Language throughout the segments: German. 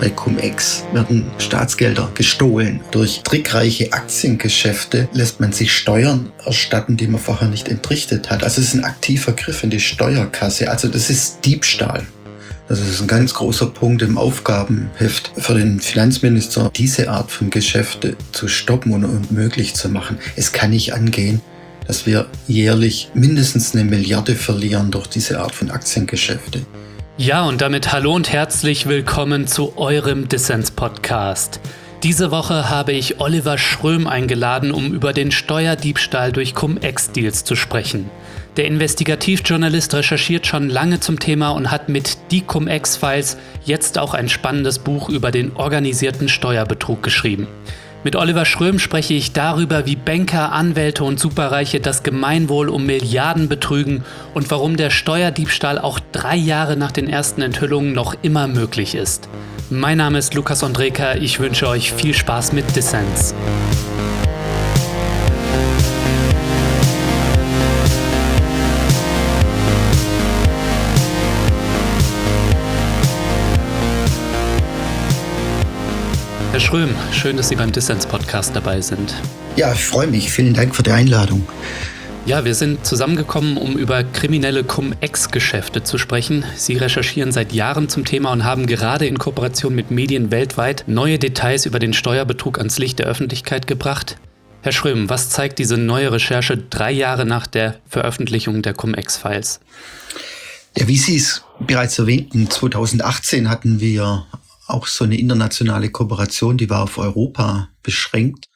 Bei Cum-Ex werden Staatsgelder gestohlen. Durch trickreiche Aktiengeschäfte lässt man sich Steuern erstatten, die man vorher nicht entrichtet hat. Also es ist ein aktiver Griff in die Steuerkasse. Also das ist Diebstahl. Das ist ein ganz großer Punkt im Aufgabenheft für den Finanzminister, diese Art von Geschäfte zu stoppen und unmöglich zu machen. Es kann nicht angehen, dass wir jährlich mindestens 1 Milliarde verlieren durch diese Art von Aktiengeschäfte. Ja, und damit hallo und herzlich willkommen zu eurem Dissens-Podcast. Diese Woche habe ich Oliver Schröm eingeladen, um über den Steuerdiebstahl durch Cum-Ex-Deals zu sprechen. Der Investigativjournalist recherchiert schon lange zum Thema und hat mit Die Cum-Ex-Files jetzt auch ein spannendes Buch über den organisierten Steuerbetrug geschrieben. Mit Oliver Schröm spreche ich darüber, wie Banker, Anwälte und Superreiche das Gemeinwohl um Milliarden betrügen und warum der Steuerdiebstahl auch 3 Jahre nach den ersten Enthüllungen noch immer möglich ist. Mein Name ist Lukas Ondreka, ich wünsche euch viel Spaß mit Dissens. Herr Schröm, schön, dass Sie beim Dissens-Podcast dabei sind. Ja, ich freue mich. Vielen Dank für die Einladung. Ja, wir sind zusammengekommen, um über kriminelle Cum-Ex-Geschäfte zu sprechen. Sie recherchieren seit Jahren zum Thema und haben gerade in Kooperation mit Medien weltweit neue Details über den Steuerbetrug ans Licht der Öffentlichkeit gebracht. Herr Schröm, was zeigt diese neue Recherche 3 Jahre nach der Veröffentlichung der Cum-Ex-Files? Ja, wie Sie es bereits erwähnten, 2018 hatten wir auch so eine internationale Kooperation, die war auf Europa beschränkt.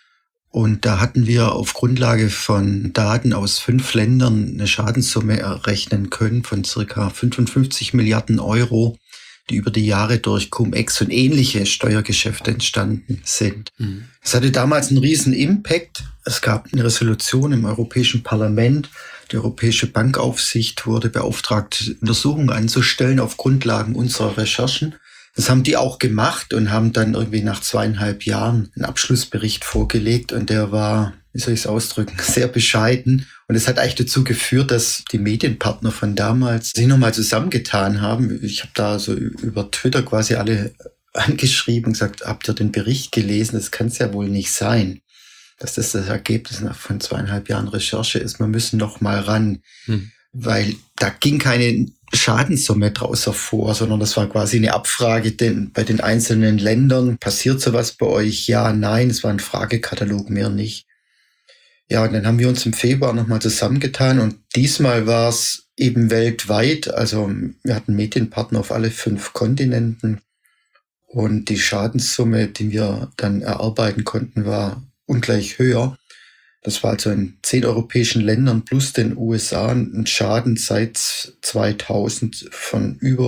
Und da hatten wir auf Grundlage von Daten aus 5 Ländern eine Schadenssumme errechnen können von circa 55 Milliarden Euro, die über die Jahre durch Cum-Ex und ähnliche Steuergeschäfte entstanden sind. Es hatte damals einen riesen Impact. Es gab eine Resolution im Europäischen Parlament. Die Europäische Bankaufsicht wurde beauftragt, Untersuchungen anzustellen auf Grundlagen unserer Recherchen. Das haben die auch gemacht und haben dann irgendwie nach 2,5 Jahren einen Abschlussbericht vorgelegt und der war, wie soll ich es ausdrücken, sehr bescheiden. Und es hat eigentlich dazu geführt, dass die Medienpartner von damals sich nochmal zusammengetan haben. Ich habe da so über Twitter quasi alle angeschrieben und gesagt, habt ihr den Bericht gelesen? Das kann es ja wohl nicht sein, dass das Ergebnis von 2,5 Jahren Recherche ist. Wir müssen noch mal ran, weil da ging keine Schadenssumme draus hervor, sondern das war quasi eine Abfrage bei den einzelnen Ländern. Passiert sowas bei euch? Ja, nein. Es war ein Fragekatalog, mehr nicht. Ja, und dann haben wir uns im Februar nochmal zusammengetan und diesmal war es eben weltweit. Also wir hatten Medienpartner auf alle 5 Kontinenten und die Schadenssumme, die wir dann erarbeiten konnten, war ungleich höher. Das war also in 10 europäischen Ländern plus den USA ein Schaden seit 2000 von über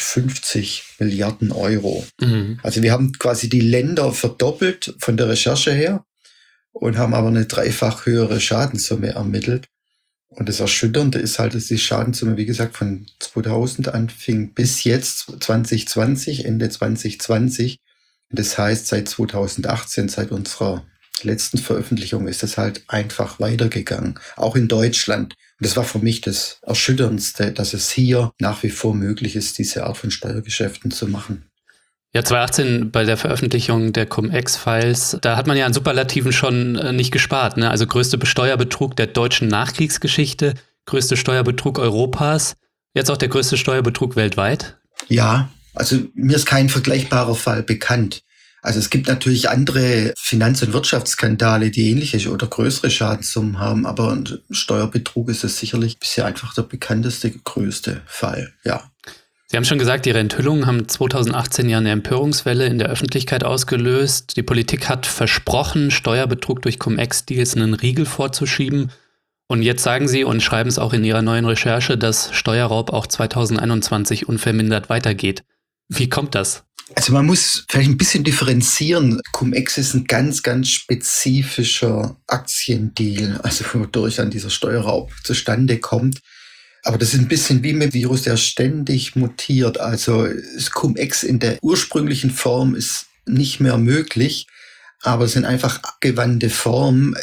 150 Milliarden Euro. Also wir haben quasi die Länder verdoppelt von der Recherche her und haben aber eine 3-fach höhere Schadenssumme ermittelt. Und das Erschütternde ist halt, dass die Schadenssumme, wie gesagt, von 2000 anfing bis jetzt 2020, Ende 2020. Und das heißt, seit 2018, seit unserer letzten Veröffentlichung ist es halt einfach weitergegangen, auch in Deutschland. Und das war für mich das Erschütterndste, dass es hier nach wie vor möglich ist, diese Art von Steuergeschäften zu machen. Ja, 2018 bei der Veröffentlichung der Cum-Ex-Files, da hat man ja an Superlativen schon nicht gespart, ne? Also größte Steuerbetrug der deutschen Nachkriegsgeschichte, größte Steuerbetrug Europas, jetzt auch der größte Steuerbetrug weltweit? Ja, also mir ist kein vergleichbarer Fall bekannt. Also es gibt natürlich andere Finanz- und Wirtschaftsskandale, die ähnliche oder größere Schadenssummen haben, aber Steuerbetrug ist es sicherlich bisher einfach der bekannteste, größte Fall, ja. Sie haben schon gesagt, Ihre Enthüllungen haben 2018 ja eine Empörungswelle in der Öffentlichkeit ausgelöst. Die Politik hat versprochen, Steuerbetrug durch Cum-Ex-Deals einen Riegel vorzuschieben. Und jetzt sagen Sie und schreiben es auch in Ihrer neuen Recherche, dass Steuerraub auch 2021 unvermindert weitergeht. Wie kommt das? Also man muss vielleicht ein bisschen differenzieren. Cum-Ex ist ein ganz, ganz spezifischer Aktiendeal, also wodurch dann dieser Steuerraub zustande kommt. Aber das ist ein bisschen wie mit dem Virus, der ständig mutiert. Also Cum-Ex in der ursprünglichen Form ist nicht mehr möglich, aber es sind einfach abgewandte Formen.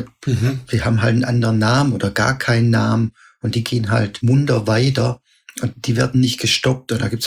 Die haben halt einen anderen Namen oder gar keinen Namen und die gehen halt munter weiter und die werden nicht gestoppt. Und da gibt es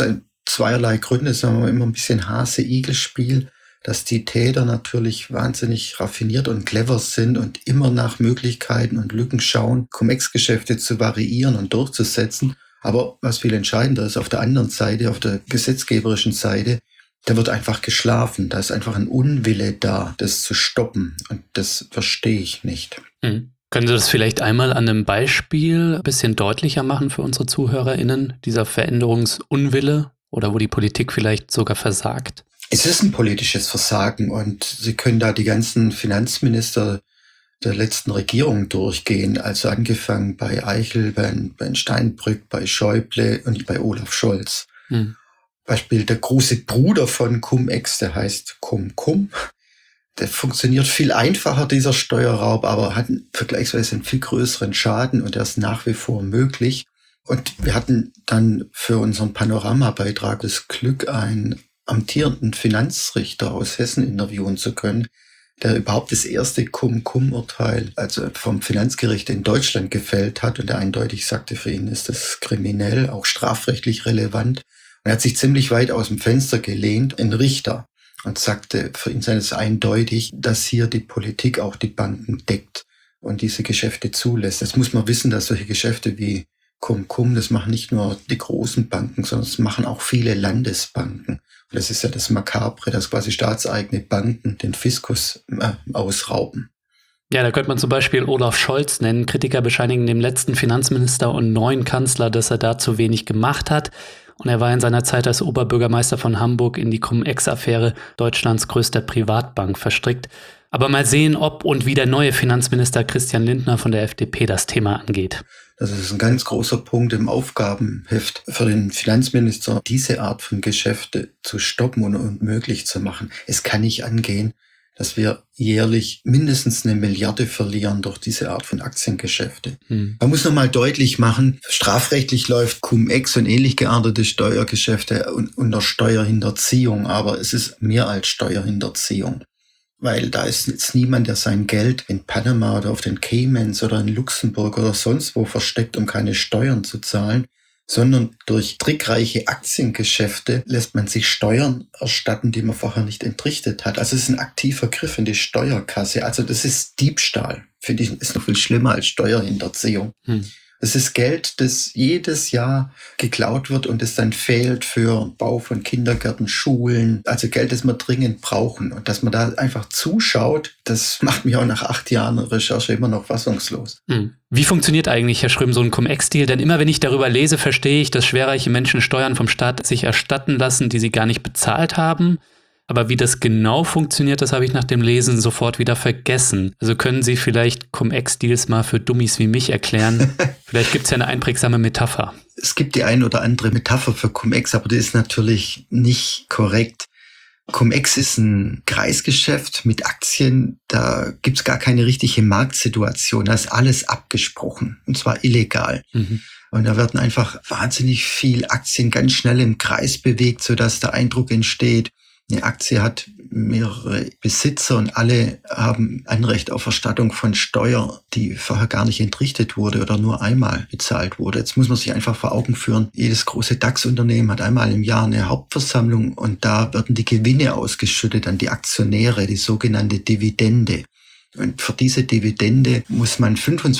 zweierlei Gründe, sagen wir immer ein bisschen Hase-Igel-Spiel, dass die Täter natürlich wahnsinnig raffiniert und clever sind und immer nach Möglichkeiten und Lücken schauen, Cum-Ex-Geschäfte zu variieren und durchzusetzen. Aber was viel entscheidender ist, auf der anderen Seite, auf der gesetzgeberischen Seite, da wird einfach geschlafen. Da ist einfach ein Unwille da, das zu stoppen. Und das verstehe ich nicht. Können Sie das vielleicht einmal an einem Beispiel ein bisschen deutlicher machen für unsere ZuhörerInnen, dieser Veränderungsunwille oder wo die Politik vielleicht sogar versagt? Es ist ein politisches Versagen und Sie können da die ganzen Finanzminister der letzten Regierung durchgehen, also angefangen bei Eichel, bei Steinbrück, bei Schäuble und bei Olaf Scholz. Beispiel der große Bruder von Cum-Ex, der heißt Cum-Cum. Der funktioniert viel einfacher, dieser Steuerraub, aber hat vergleichsweise einen viel größeren Schaden und der ist nach wie vor möglich. Und wir hatten dann für unseren Panoramabeitrag das Glück, einen amtierenden Finanzrichter aus Hessen interviewen zu können, der überhaupt das erste Cum-Cum-Urteil, also vom Finanzgericht in Deutschland gefällt hat und der eindeutig sagte, für ihn ist das kriminell, auch strafrechtlich relevant. Und er hat sich ziemlich weit aus dem Fenster gelehnt, ein Richter, und sagte, für ihn sei es eindeutig, dass hier die Politik auch die Banken deckt und diese Geschäfte zulässt. Jetzt muss man wissen, dass solche Geschäfte wie Cum-Cum, das machen nicht nur die großen Banken, sondern das machen auch viele Landesbanken. Und das ist ja das Makabre, dass quasi staatseigene Banken den Fiskus ausrauben. Ja, da könnte man zum Beispiel Olaf Scholz nennen. Kritiker bescheinigen dem letzten Finanzminister und neuen Kanzler, dass er da zu wenig gemacht hat. Und er war in seiner Zeit als Oberbürgermeister von Hamburg in die Cum-Ex-Affäre, Deutschlands größter Privatbank, verstrickt. Aber mal sehen, ob und wie der neue Finanzminister Christian Lindner von der FDP das Thema angeht. Das ist ein ganz großer Punkt im Aufgabenheft für den Finanzminister, diese Art von Geschäfte zu stoppen und möglich zu machen. Es kann nicht angehen, dass wir jährlich mindestens 1 Milliarde verlieren durch diese Art von Aktiengeschäfte. Man muss nochmal deutlich machen, strafrechtlich läuft Cum-Ex und ähnlich geartete Steuergeschäfte unter Steuerhinterziehung, aber es ist mehr als Steuerhinterziehung. Weil da ist jetzt niemand, der sein Geld in Panama oder auf den Caymans oder in Luxemburg oder sonst wo versteckt, um keine Steuern zu zahlen, sondern durch trickreiche Aktiengeschäfte lässt man sich Steuern erstatten, die man vorher nicht entrichtet hat. Also es ist ein aktiver Griff in die Steuerkasse. Also das ist Diebstahl. Finde ich, ist noch viel schlimmer als Steuerhinterziehung. Das ist Geld, das jedes Jahr geklaut wird und es dann fehlt für Bau von Kindergärten, Schulen. Also Geld, das wir dringend brauchen. Und dass man da einfach zuschaut, das macht mich auch nach 8 Jahren Recherche immer noch fassungslos. Wie funktioniert eigentlich, Herr Schröm, so ein Cum-Ex-Deal? Denn immer wenn ich darüber lese, verstehe ich, dass schwerreiche Menschen Steuern vom Staat sich erstatten lassen, die sie gar nicht bezahlt haben. Aber wie das genau funktioniert, das habe ich nach dem Lesen sofort wieder vergessen. Also können Sie vielleicht Cum-Ex-Deals mal für Dummies wie mich erklären? Vielleicht gibt es ja eine einprägsame Metapher. Es gibt die ein oder andere Metapher für Cum-Ex, aber die ist natürlich nicht korrekt. Cum-Ex ist ein Kreisgeschäft mit Aktien, da gibt es gar keine richtige Marktsituation, da ist alles abgesprochen und zwar illegal. Und da werden einfach wahnsinnig viel Aktien ganz schnell im Kreis bewegt, sodass der Eindruck entsteht, eine Aktie hat mehrere Besitzer und alle haben Anrecht auf Erstattung von Steuer, die vorher gar nicht entrichtet wurde oder nur einmal bezahlt wurde. Jetzt muss man sich einfach vor Augen führen, jedes große DAX-Unternehmen hat einmal im Jahr eine Hauptversammlung und da werden die Gewinne ausgeschüttet an die Aktionäre, die sogenannte Dividende. Und für diese Dividende muss man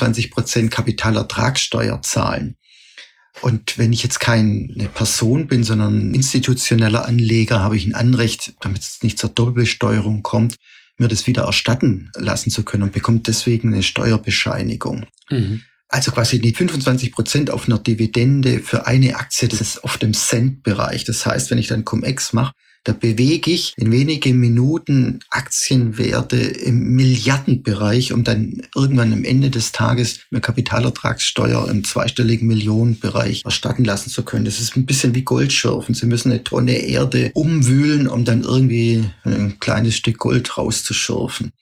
25% Kapitalertragssteuer zahlen. Und wenn ich jetzt keine Person bin, sondern ein institutioneller Anleger, habe ich ein Anrecht, damit es nicht zur Doppelbesteuerung kommt, mir das wieder erstatten lassen zu können und bekommt deswegen eine Steuerbescheinigung. Also quasi die 25% auf einer Dividende für eine Aktie, das ist auf dem Cent-Bereich. Das heißt, wenn ich dann Cum-Ex mache, da bewege ich in wenigen Minuten Aktienwerte im Milliardenbereich, um dann irgendwann am Ende des Tages eine Kapitalertragssteuer im zweistelligen Millionenbereich erstatten lassen zu können. Das ist ein bisschen wie Goldschürfen. Sie müssen eine Tonne Erde umwühlen, um dann irgendwie ein kleines Stück Gold rauszuschürfen.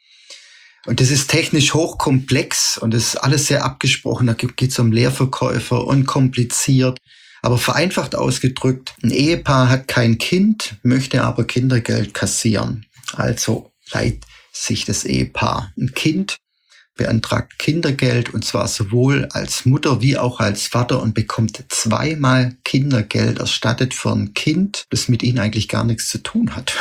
Und das ist technisch hochkomplex und das ist alles sehr abgesprochen. Da geht es um Leerverkäufer und kompliziert. Aber vereinfacht ausgedrückt, ein Ehepaar hat kein Kind, möchte aber Kindergeld kassieren. Also leiht sich das Ehepaar ein Kind beantragt Kindergeld, und zwar sowohl als Mutter wie auch als Vater, und bekommt 2-mal Kindergeld erstattet für ein Kind, das mit ihnen eigentlich gar nichts zu tun hat.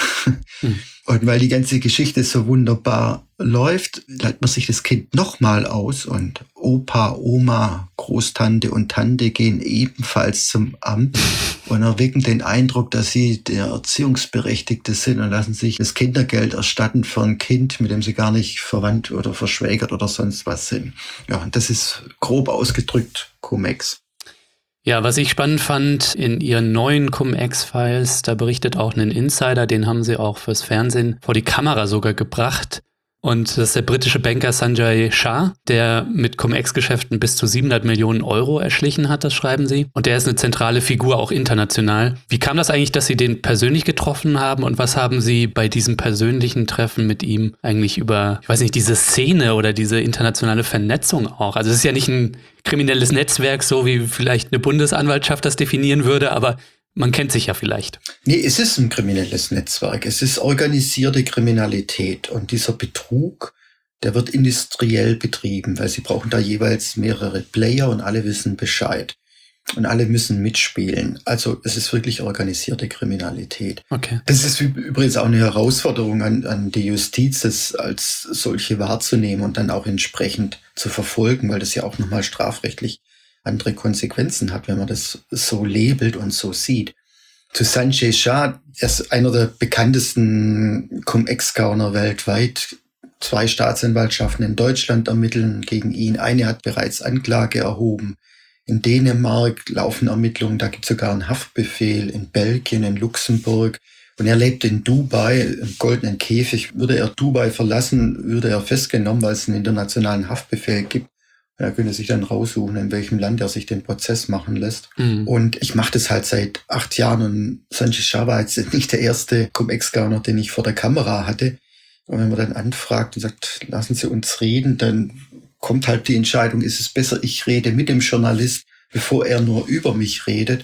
Und weil die ganze Geschichte so wunderbar läuft, leiht man sich das Kind nochmal aus, und Opa, Oma, Großtante und Tante gehen ebenfalls zum Amt und erwecken den Eindruck, dass sie der Erziehungsberechtigte sind und lassen sich das Kindergeld erstatten für ein Kind, mit dem sie gar nicht verwandt oder verschwägert oder sonst was sind. Ja, und das ist grob ausgedrückt Cum-Ex. Ja, was ich spannend fand, in ihren neuen Cum-Ex-Files, da berichtet auch ein Insider, den haben sie auch fürs Fernsehen vor die Kamera sogar gebracht. Und das ist der britische Banker Sanjay Shah, der mit Cum-Ex-Geschäften bis zu 700 Millionen Euro erschlichen hat, das schreiben sie. Und der ist eine zentrale Figur, auch international. Wie kam das eigentlich, dass Sie den persönlich getroffen haben? Und was haben Sie bei diesem persönlichen Treffen mit ihm eigentlich über, ich weiß nicht, diese Szene oder diese internationale Vernetzung auch? Also es ist ja nicht ein kriminelles Netzwerk, so wie vielleicht eine Bundesanwaltschaft das definieren würde, aber man kennt sich ja vielleicht. Nee, es ist ein kriminelles Netzwerk. Es ist organisierte Kriminalität. Und dieser Betrug, der wird industriell betrieben, weil sie brauchen da jeweils mehrere Player und alle wissen Bescheid. Und alle müssen mitspielen. Also es ist wirklich organisierte Kriminalität. Okay. Das ist übrigens auch eine Herausforderung an die Justiz, das als solche wahrzunehmen und dann auch entsprechend zu verfolgen, weil das ja auch nochmal strafrechtlich andere Konsequenzen hat, wenn man das so labelt und so sieht. Zu Sanjay Shah, er ist einer der bekanntesten Cum-Ex-Gauner weltweit. 2 Staatsanwaltschaften in Deutschland ermitteln gegen ihn. Eine hat bereits Anklage erhoben. In Dänemark laufen Ermittlungen, da gibt es sogar einen Haftbefehl. In Belgien, in Luxemburg. Und er lebt in Dubai, im goldenen Käfig. Würde er Dubai verlassen, würde er festgenommen, weil es einen internationalen Haftbefehl gibt. Er könnte sich dann raussuchen, in welchem Land er sich den Prozess machen lässt. Und ich mache das halt seit 8 Jahren, und Sanjay Shah war jetzt nicht der erste Cum-Ex-Gauner, den ich vor der Kamera hatte. Und wenn man dann anfragt und sagt, lassen Sie uns reden, dann kommt halt die Entscheidung, ist es besser, ich rede mit dem Journalist, bevor er nur über mich redet.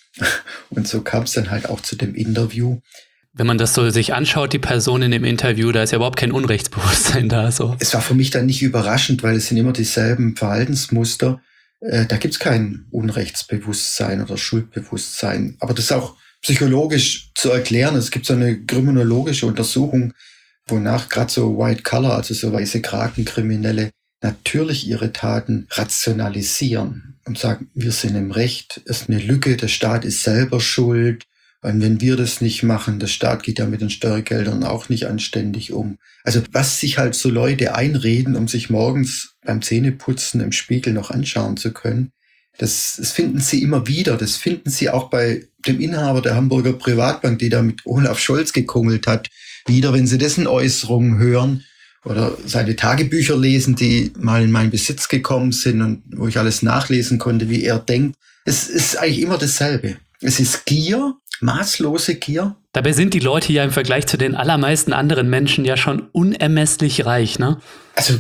Und so kam es dann halt auch zu dem Interview. Wenn man das so sich anschaut, die Person in dem Interview, da ist ja überhaupt kein Unrechtsbewusstsein da. So. Es war für mich dann nicht überraschend, weil es sind immer dieselben Verhaltensmuster. Da gibt's kein Unrechtsbewusstsein oder Schuldbewusstsein. Aber das ist auch psychologisch zu erklären. Es gibt so eine kriminologische Untersuchung, wonach gerade so White Collar, also so weiße Kragenkriminelle, natürlich ihre Taten rationalisieren und sagen, wir sind im Recht, es ist eine Lücke, der Staat ist selber schuld. Und wenn wir das nicht machen, der Staat geht ja mit den Steuergeldern auch nicht anständig um. Also was sich halt so Leute einreden, um sich morgens beim Zähneputzen im Spiegel noch anschauen zu können, das finden sie immer wieder. Das finden sie auch bei dem Inhaber der Hamburger Privatbank, die da mit Olaf Scholz gekungelt hat, wieder, wenn sie dessen Äußerungen hören oder seine Tagebücher lesen, die mal in meinen Besitz gekommen sind und wo ich alles nachlesen konnte, wie er denkt. Es ist eigentlich immer dasselbe. Es ist Gier, maßlose Gier. Dabei sind die Leute ja im Vergleich zu den allermeisten anderen Menschen ja schon unermesslich reich, ne? Also,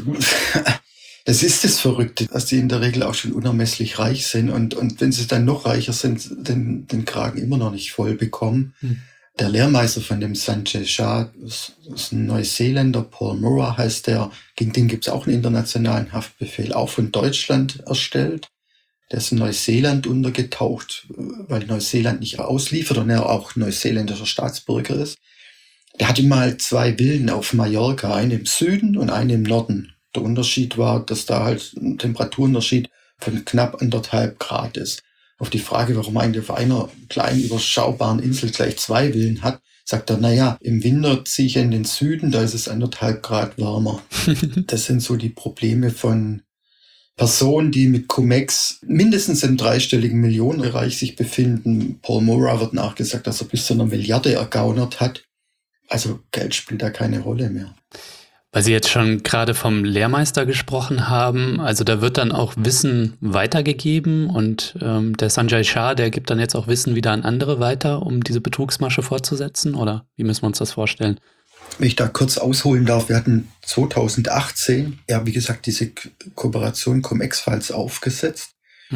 das ist das Verrückte, dass die in der Regel auch schon unermesslich reich sind und wenn sie dann noch reicher sind, den Kragen immer noch nicht voll bekommen. Der Lehrmeister von dem Sanjay Shah ist ein Neuseeländer, Paul Murrah heißt der. Gegen den gibt es auch einen internationalen Haftbefehl, auch von Deutschland erstellt. Der ist in Neuseeland untergetaucht, weil Neuseeland nicht ausliefert und er auch neuseeländischer Staatsbürger ist. Der hatte mal 2 Villen auf Mallorca, eine im Süden und eine im Norden. Der Unterschied war, dass da halt ein Temperaturunterschied von knapp 1,5 Grad ist. Auf die Frage, warum eigentlich auf einer kleinen, überschaubaren Insel gleich 2 Villen hat, sagt er, naja, im Winter ziehe ich in den Süden, da ist es 1,5 Grad wärmer. Das sind so die Probleme von Personen, die mit Cum-Ex mindestens im 3-stelligen Millionenbereich sich befinden. Paul Murrah wird nachgesagt, dass er bis zu 1 Milliarde ergaunert hat. Also Geld spielt da keine Rolle mehr. Weil Sie jetzt schon gerade vom Lehrmeister gesprochen haben, also da wird dann auch Wissen weitergegeben und der Sanjay Shah, der gibt dann jetzt auch Wissen wieder an andere weiter, um diese Betrugsmasche fortzusetzen, oder wie müssen wir uns das vorstellen? Wenn ich da kurz ausholen darf, wir hatten 2018, ja wie gesagt, diese Kooperation Cum-Ex-Files aufgesetzt.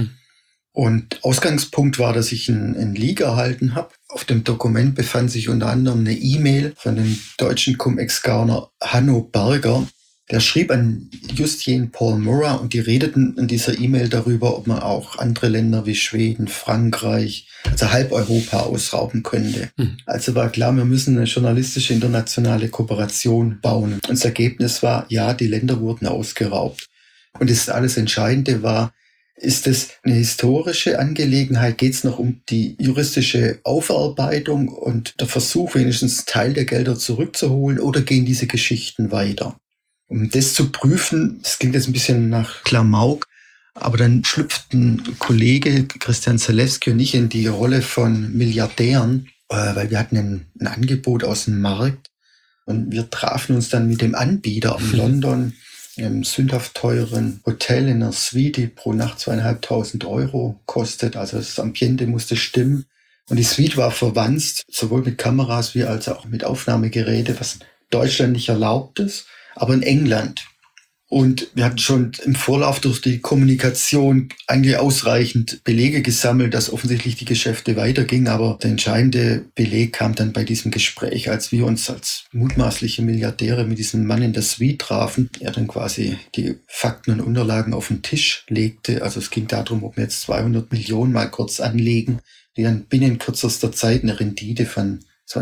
Und Ausgangspunkt war, dass ich ein Leak erhalten habe. Auf dem Dokument befand sich unter anderem eine E-Mail von dem deutschen Cum-Ex-Gauner Hanno Berger. Der schrieb an Justine Paul Murrah und die redeten in dieser E-Mail darüber, ob man auch andere Länder wie Schweden, Frankreich, also halb Europa ausrauben könnte. Also war klar, wir müssen eine journalistische internationale Kooperation bauen. Und das Ergebnis war, ja, die Länder wurden ausgeraubt. Und das alles Entscheidende war, ist es eine historische Angelegenheit? Geht es noch um die juristische Aufarbeitung und der Versuch, wenigstens Teil der Gelder zurückzuholen, oder gehen diese Geschichten weiter? Um das zu prüfen, das klingt jetzt ein bisschen nach Klamauk, aber dann schlüpften Kollege Christian Zalewski und ich in die Rolle von Milliardären, weil wir hatten ein Angebot aus dem Markt und wir trafen uns dann mit dem Anbieter in London, im sündhaft teuren Hotel in einer Suite, die pro Nacht 2.500 € kostet. Also das Ambiente musste stimmen. Und die Suite war verwanzt, sowohl mit Kameras wie als auch mit Aufnahmegeräte, was in Deutschland nicht erlaubt ist, aber in England. Und wir hatten schon im Vorlauf durch die Kommunikation eigentlich ausreichend Belege gesammelt, dass offensichtlich die Geschäfte weitergingen. Aber der entscheidende Beleg kam dann bei diesem Gespräch, als wir uns als mutmaßliche Milliardäre mit diesem Mann in der Suite trafen. Er dann quasi die Fakten und Unterlagen auf den Tisch legte. Also es ging darum, ob wir jetzt 200 Millionen mal kurz anlegen, die dann binnen kürzester Zeit eine Rendite von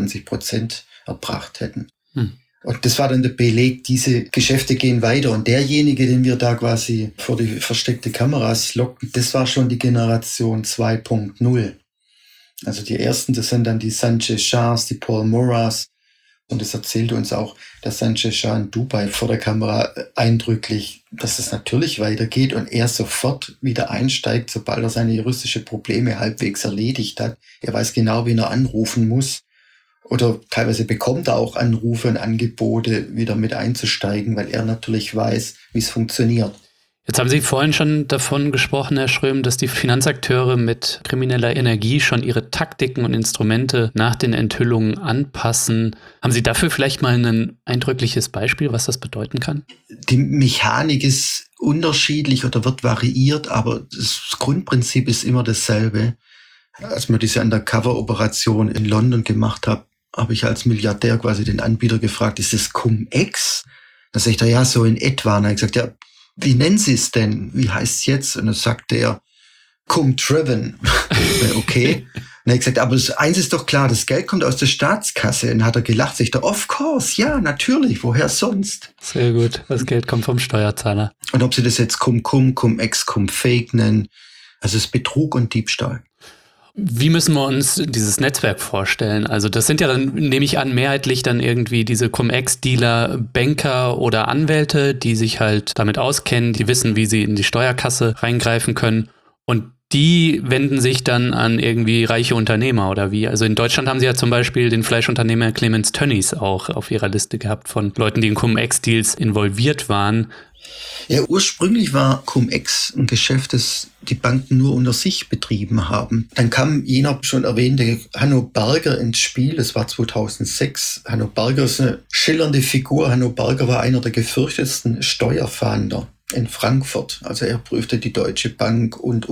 20% erbracht hätten. Und das war dann der Beleg, diese Geschäfte gehen weiter. Und derjenige, den wir da quasi vor die versteckte Kameras lockten, das war schon die Generation 2.0. Also die ersten, das sind dann die Sanjay Shahs, die Paul Murrahs. Und es erzählte uns auch der Sanjay Shah in Dubai vor der Kamera eindrücklich, dass es natürlich weitergeht und er sofort wieder einsteigt, sobald er seine juristische Probleme halbwegs erledigt hat. Er weiß genau, wen er anrufen muss. Oder teilweise bekommt er auch Anrufe und Angebote, wieder mit einzusteigen, weil er natürlich weiß, wie es funktioniert. Jetzt haben Sie vorhin schon davon gesprochen, Herr Schröm, dass die Finanzakteure mit krimineller Energie schon ihre Taktiken und Instrumente nach den Enthüllungen anpassen. Haben Sie dafür vielleicht mal ein eindrückliches Beispiel, was das bedeuten kann? Die Mechanik ist unterschiedlich oder wird variiert, aber das Grundprinzip ist immer dasselbe. Als wir diese Undercover-Operation in London gemacht haben, habe ich als Milliardär quasi den Anbieter gefragt, ist das Cum-Ex? Da sagt er, ja, so in etwa. Und er hat gesagt, ja, wie nennen Sie es denn? Wie heißt es jetzt? Und dann sagte er, Cum-Driven. Okay. Und er hat gesagt, aber das eins ist doch klar, das Geld kommt aus der Staatskasse. Und dann hat er gelacht, sagt er, of course, ja, natürlich, woher sonst? Sehr gut, das Geld kommt vom Steuerzahler. Und ob Sie das jetzt Cum-Cum, Cum-Ex, Cum-Fake nennen, also es ist Betrug und Diebstahl. Wie müssen wir uns dieses Netzwerk vorstellen? Also das sind ja dann, nehme ich an, mehrheitlich dann irgendwie diese Cum-Ex-Dealer, Banker oder Anwälte, die sich halt damit auskennen, die wissen, wie sie in die Steuerkasse reingreifen können. Und die wenden sich dann an irgendwie reiche Unternehmer oder wie? Also in Deutschland haben sie ja zum Beispiel den Fleischunternehmer Clemens Tönnies auch auf ihrer Liste gehabt von Leuten, die in Cum-Ex-Deals involviert waren. Ja, ursprünglich war Cum-Ex ein Geschäft, das die Banken nur unter sich betrieben haben. Dann kam jener schon erwähnte Hanno Berger ins Spiel, das war 2006. Hanno Berger ist eine schillernde Figur. Hanno Berger war einer der gefürchtetsten Steuerfahnder in Frankfurt. Also er prüfte die Deutsche Bank und.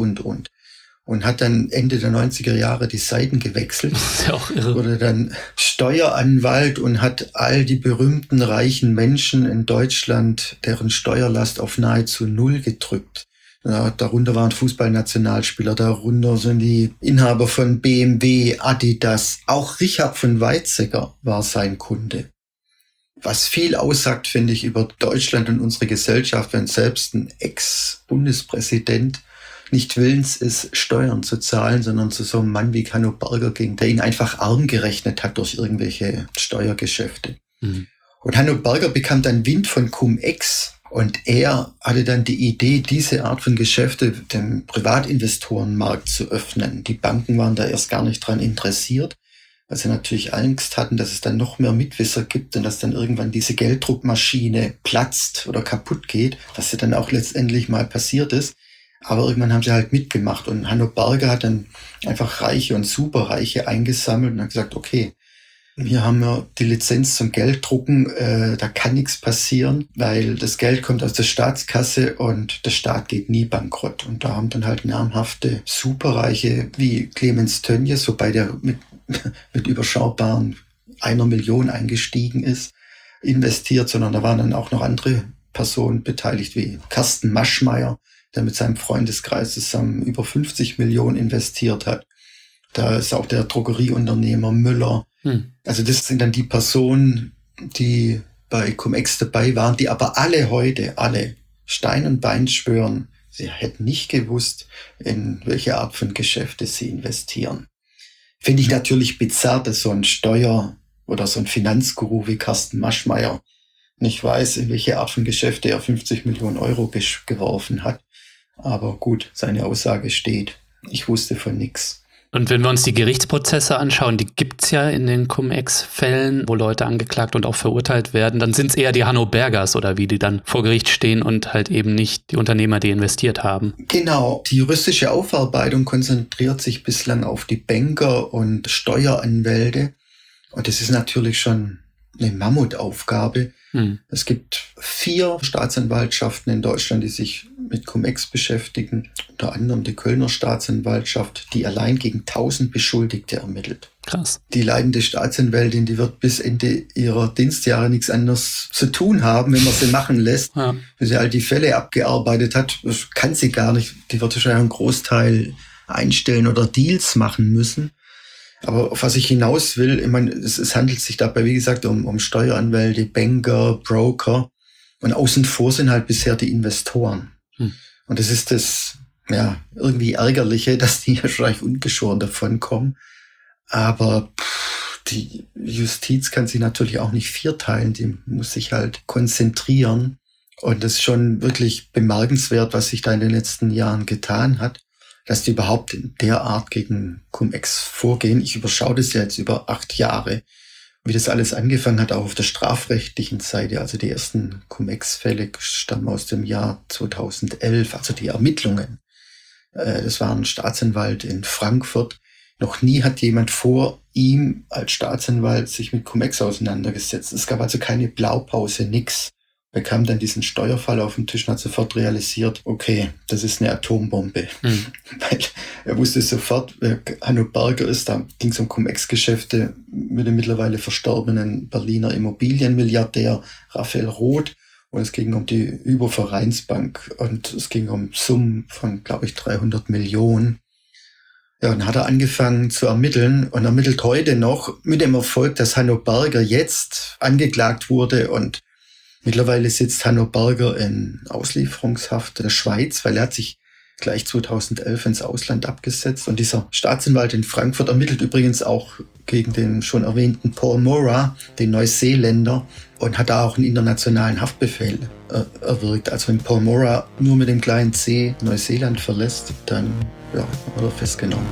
Und hat dann Ende der 90er Jahre die Seiten gewechselt. Das ist ja auch irre. Wurde dann Steueranwalt und hat all die berühmten reichen Menschen in Deutschland, deren Steuerlast auf nahezu null gedrückt. Ja, darunter waren Fußballnationalspieler, darunter sind die Inhaber von BMW, Adidas. Auch Richard von Weizsäcker war sein Kunde. Was viel aussagt, finde ich, über Deutschland und unsere Gesellschaft, wenn selbst ein Ex-Bundespräsident nicht willens ist, Steuern zu zahlen, sondern zu so einem Mann wie Hanno Berger ging, der ihn einfach arm gerechnet hat durch irgendwelche Steuergeschäfte. Und Hanno Berger bekam dann Wind von Cum-Ex und er hatte dann die Idee, diese Art von Geschäfte dem Privatinvestorenmarkt zu öffnen. Die Banken waren da erst gar nicht dran interessiert, weil sie natürlich Angst hatten, dass es dann noch mehr Mitwisser gibt und dass dann irgendwann diese Gelddruckmaschine platzt oder kaputt geht, was ja dann auch letztendlich mal passiert ist. Aber irgendwann haben sie halt mitgemacht und Hanno Berger hat dann einfach Reiche und Superreiche eingesammelt und hat gesagt, okay, hier haben wir die Lizenz zum Gelddrucken, da kann nichts passieren, weil das Geld kommt aus der Staatskasse und der Staat geht nie bankrott. Und da haben dann halt namhafte Superreiche wie Clemens Tönnies, wobei der mit überschaubaren 1 Million eingestiegen ist, investiert, sondern da waren dann auch noch andere Personen beteiligt wie Carsten Maschmeyer, der mit seinem Freundeskreis zusammen über 50 Millionen investiert hat. Da ist auch der Drogerieunternehmer Müller. Also das sind dann die Personen, die bei Cum-Ex dabei waren, die aber alle Stein und Bein schwören, sie hätten nicht gewusst, in welche Art von Geschäfte sie investieren. Finde ich natürlich bizarr, dass so ein Steuer- oder so ein Finanzguru wie Carsten Maschmeyer nicht weiß, in welche Art von Geschäfte er 50 Millionen Euro geworfen hat. Aber gut, seine Aussage steht. Ich wusste von nichts. Und wenn wir uns die Gerichtsprozesse anschauen, die gibt's ja in den Cum-Ex-Fällen, wo Leute angeklagt und auch verurteilt werden, dann sind es eher die Hanno Bergers oder wie die dann vor Gericht stehen und halt eben nicht die Unternehmer, die investiert haben. Genau. Die juristische Aufarbeitung konzentriert sich bislang auf die Banker und Steueranwälte. Und das ist natürlich schon eine Mammutaufgabe. Es gibt 4 Staatsanwaltschaften in Deutschland, die sich mit Cum-Ex beschäftigen. Unter anderem die Kölner Staatsanwaltschaft, die allein gegen 1000 Beschuldigte ermittelt. Krass. Die leitende Staatsanwältin, die wird bis Ende ihrer Dienstjahre nichts anderes zu tun haben, wenn man sie machen lässt. Ja. Wenn sie all die Fälle abgearbeitet hat, das kann sie gar nicht. Die wird wahrscheinlich einen Großteil einstellen oder Deals machen müssen. Aber auf was ich hinaus will, ich meine, es handelt sich dabei, wie gesagt, um Steueranwälte, Banker, Broker. Und außen vor sind halt bisher die Investoren. Und das ist das, ja, irgendwie Ärgerliche, dass die ja vielleicht ungeschoren davon kommen. Aber die Justiz kann sich natürlich auch nicht vierteilen. Die muss sich halt konzentrieren. Und das ist schon wirklich bemerkenswert, was sich da in den letzten Jahren getan hat, dass die überhaupt in der Art gegen Cum-Ex vorgehen. Ich überschaue das ja jetzt über 8 Jahre, wie das alles angefangen hat, auch auf der strafrechtlichen Seite. Also die ersten Cum-Ex-Fälle stammen aus dem Jahr 2011, also die Ermittlungen. Das war ein Staatsanwalt in Frankfurt. Noch nie hat jemand vor ihm als Staatsanwalt sich mit Cum-Ex auseinandergesetzt. Es gab also keine Blaupause, nix. Er bekam dann diesen Steuerfall auf den Tisch und hat sofort realisiert, okay, das ist eine Atombombe. Weil er wusste sofort, wer Hanno Berger ist. Da ging es um Cum-Ex-Geschäfte mit dem mittlerweile verstorbenen Berliner Immobilienmilliardär Raphael Roth. Und es ging um die Hypo-Vereinsbank und es ging um Summen von, glaube ich, 300 Millionen. Ja, und hat er angefangen zu ermitteln und ermittelt heute noch mit dem Erfolg, dass Hanno Berger jetzt angeklagt wurde und mittlerweile sitzt Hanno Berger in Auslieferungshaft in der Schweiz, weil er hat sich gleich 2011 ins Ausland abgesetzt. Und dieser Staatsanwalt in Frankfurt ermittelt übrigens auch gegen den schon erwähnten Paul Morar, den Neuseeländer, und hat da auch einen internationalen Haftbefehl erwirkt. Also wenn Paul Morar nur mit dem kleinen C Neuseeland verlässt, dann wird er festgenommen.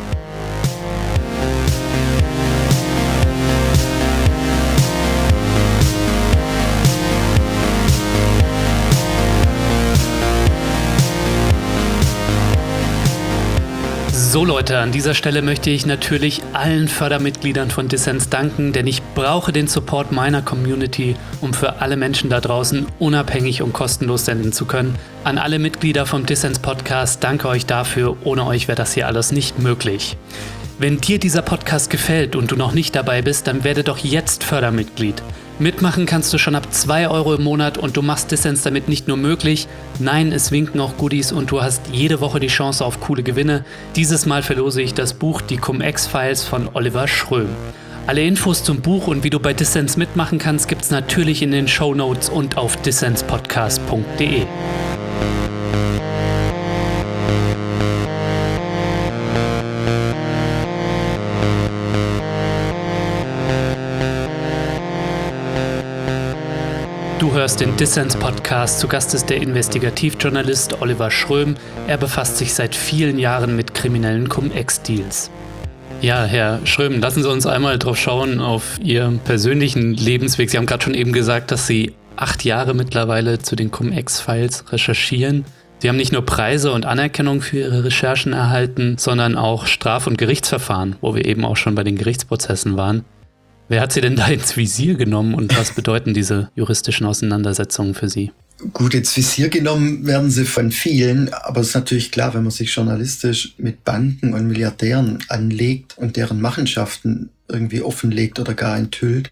So Leute, an dieser Stelle möchte ich natürlich allen Fördermitgliedern von Dissens danken, denn ich brauche den Support meiner Community, um für alle Menschen da draußen unabhängig und kostenlos senden zu können. An alle Mitglieder vom Dissens Podcast, danke euch dafür, ohne euch wäre das hier alles nicht möglich. Wenn dir dieser Podcast gefällt und du noch nicht dabei bist, dann werde doch jetzt Fördermitglied. Mitmachen kannst du schon ab 2 Euro im Monat und du machst Dissens damit nicht nur möglich, nein, es winken auch Goodies und du hast jede Woche die Chance auf coole Gewinne. Dieses Mal verlose ich das Buch Die Cum-Ex-Files von Oliver Schröm. Alle Infos zum Buch und wie du bei Dissens mitmachen kannst, gibt's natürlich in den Shownotes und auf dissenspodcast.de. Du hörst den Dissens-Podcast. Zu Gast ist der Investigativjournalist Oliver Schröm. Er befasst sich seit vielen Jahren mit kriminellen Cum-Ex-Deals. Ja, Herr Schröm, lassen Sie uns einmal drauf schauen auf Ihren persönlichen Lebensweg. Sie haben gerade schon eben gesagt, dass Sie 8 Jahre mittlerweile zu den Cum-Ex-Files recherchieren. Sie haben nicht nur Preise und Anerkennung für Ihre Recherchen erhalten, sondern auch Straf- und Gerichtsverfahren, wo wir eben auch schon bei den Gerichtsprozessen waren. Wer hat Sie denn da ins Visier genommen und was bedeuten diese juristischen Auseinandersetzungen für Sie? Gut, ins Visier genommen werden sie von vielen, aber es ist natürlich klar, wenn man sich journalistisch mit Banken und Milliardären anlegt und deren Machenschaften irgendwie offenlegt oder gar enthüllt,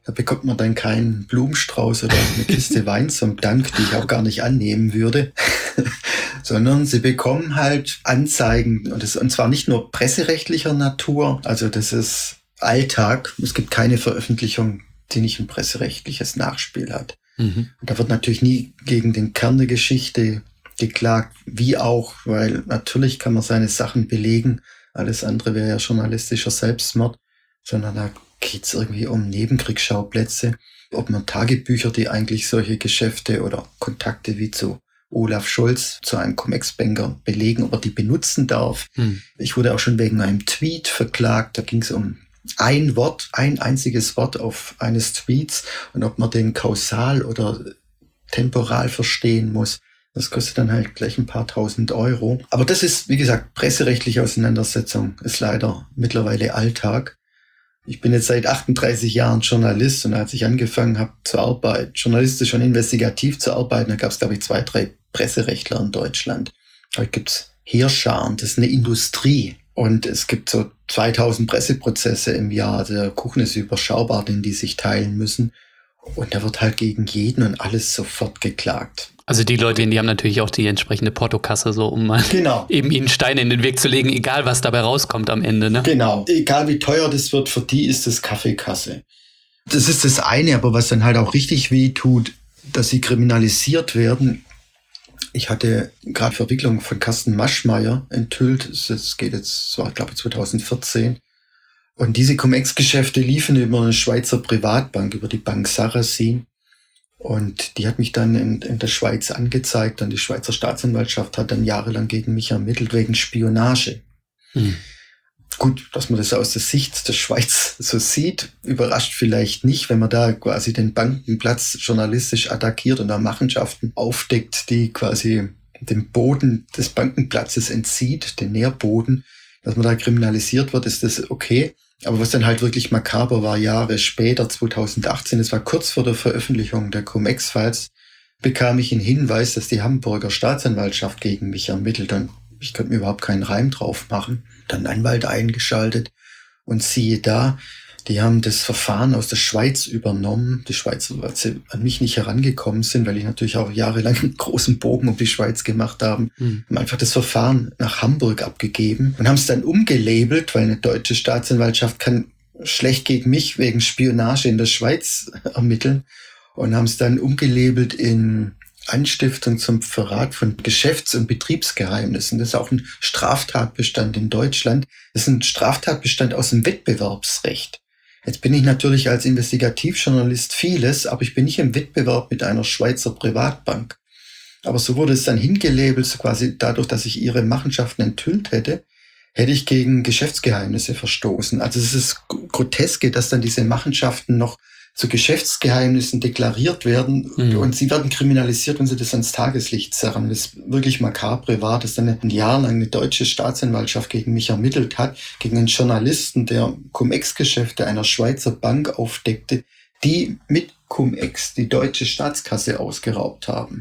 Da bekommt man dann keinen Blumenstrauß oder eine Kiste Wein zum Dank, die ich auch gar nicht annehmen würde, sondern sie bekommen halt Anzeigen und zwar nicht nur presserechtlicher Natur, also das ist Alltag. Es gibt keine Veröffentlichung, die nicht ein presserechtliches Nachspiel hat. Und da wird natürlich nie gegen den Kern der Geschichte geklagt, wie auch, weil natürlich kann man seine Sachen belegen. Alles andere wäre ja journalistischer Selbstmord, sondern da geht's irgendwie um Nebenkriegsschauplätze, ob man Tagebücher, die eigentlich solche Geschäfte oder Kontakte wie zu Olaf Scholz, zu einem Cum-Ex-Banker belegen, ob er die benutzen darf. Ich wurde auch schon wegen einem Tweet verklagt, da ging es um ein Wort, ein einziges Wort auf eines Tweets und ob man den kausal oder temporal verstehen muss. Das kostet dann halt gleich ein paar tausend Euro. Aber das ist, wie gesagt, presserechtliche Auseinandersetzung, ist leider mittlerweile Alltag. Ich bin jetzt seit 38 Jahren Journalist und als ich angefangen habe zu arbeiten, journalistisch und investigativ zu arbeiten, da gab es, glaube ich, 2, 3 Presserechtler in Deutschland. Heute gibt's Heerscharen, das ist eine Industrie. Und es gibt so 2000 Presseprozesse im Jahr. Der Kuchen ist überschaubar, den die sich teilen müssen. Und da wird halt gegen jeden und alles sofort geklagt. Also die Leute, die haben natürlich auch die entsprechende Portokasse, so um mal eben ihnen Steine in den Weg zu legen, egal was dabei rauskommt am Ende, ne? Genau. Egal wie teuer das wird, für die ist das Kaffeekasse. Das ist das eine, aber was dann halt auch richtig weh tut, dass sie kriminalisiert werden. Ich hatte gerade Verwicklung von Carsten Maschmeyer enthüllt. Das war, glaube ich, 2014. Und diese Cum-Ex-Geschäfte liefen über eine Schweizer Privatbank, über die Bank Sarasin. Und die hat mich dann in der Schweiz angezeigt und die Schweizer Staatsanwaltschaft hat dann jahrelang gegen mich ermittelt wegen Spionage. Gut, dass man das aus der Sicht der Schweiz so sieht, überrascht vielleicht nicht, wenn man da quasi den Bankenplatz journalistisch attackiert und da Machenschaften aufdeckt, die quasi den Boden des Bankenplatzes entzieht, den Nährboden. Dass man da kriminalisiert wird, ist das okay. Aber was dann halt wirklich makaber war, Jahre später, 2018, das war kurz vor der Veröffentlichung der Cum-Ex-Files, bekam ich einen Hinweis, dass die Hamburger Staatsanwaltschaft gegen mich ermittelt und ich konnte mir überhaupt keinen Reim drauf machen. Dann einen Anwalt eingeschaltet und siehe da, die haben das Verfahren aus der Schweiz übernommen. Die Schweizer, weil sie an mich nicht herangekommen sind, weil ich natürlich auch jahrelang einen großen Bogen um die Schweiz gemacht habe, haben einfach das Verfahren nach Hamburg abgegeben und haben es dann umgelabelt, weil eine deutsche Staatsanwaltschaft kann schlecht gegen mich wegen Spionage in der Schweiz ermitteln und haben es dann umgelabelt in Anstiftung zum Verrat von Geschäfts- und Betriebsgeheimnissen. Das ist auch ein Straftatbestand in Deutschland. Das ist ein Straftatbestand aus dem Wettbewerbsrecht. Jetzt bin ich natürlich als Investigativjournalist vieles, aber ich bin nicht im Wettbewerb mit einer Schweizer Privatbank. Aber so wurde es dann hingelabelt, so quasi dadurch, dass ich ihre Machenschaften enthüllt hätte, hätte ich gegen Geschäftsgeheimnisse verstoßen. Also es ist groteske, dass dann diese Machenschaften noch zu Geschäftsgeheimnissen deklariert werden und sie werden kriminalisiert, wenn sie das ans Tageslicht zerren. Das wirklich makabre war, dass dann ein Jahr lang eine deutsche Staatsanwaltschaft gegen mich ermittelt hat, gegen einen Journalisten, der Cum-Ex-Geschäfte einer Schweizer Bank aufdeckte, die mit Cum-Ex die deutsche Staatskasse ausgeraubt haben.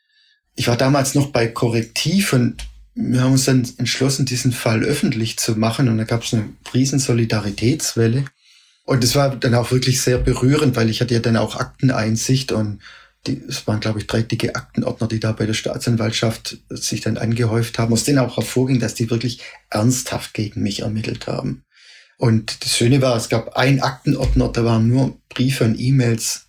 Ich war damals noch bei Korrektiv und wir haben uns dann entschlossen, diesen Fall öffentlich zu machen und da gab es eine riesen Solidaritätswelle. Und es war dann auch wirklich sehr berührend, weil ich hatte ja dann auch Akteneinsicht und es waren, glaube ich, 3 dicke Aktenordner, die da bei der Staatsanwaltschaft sich dann angehäuft haben, aus denen auch hervorging, dass die wirklich ernsthaft gegen mich ermittelt haben. Und das Schöne war, es gab einen Aktenordner, da waren nur Briefe und E-Mails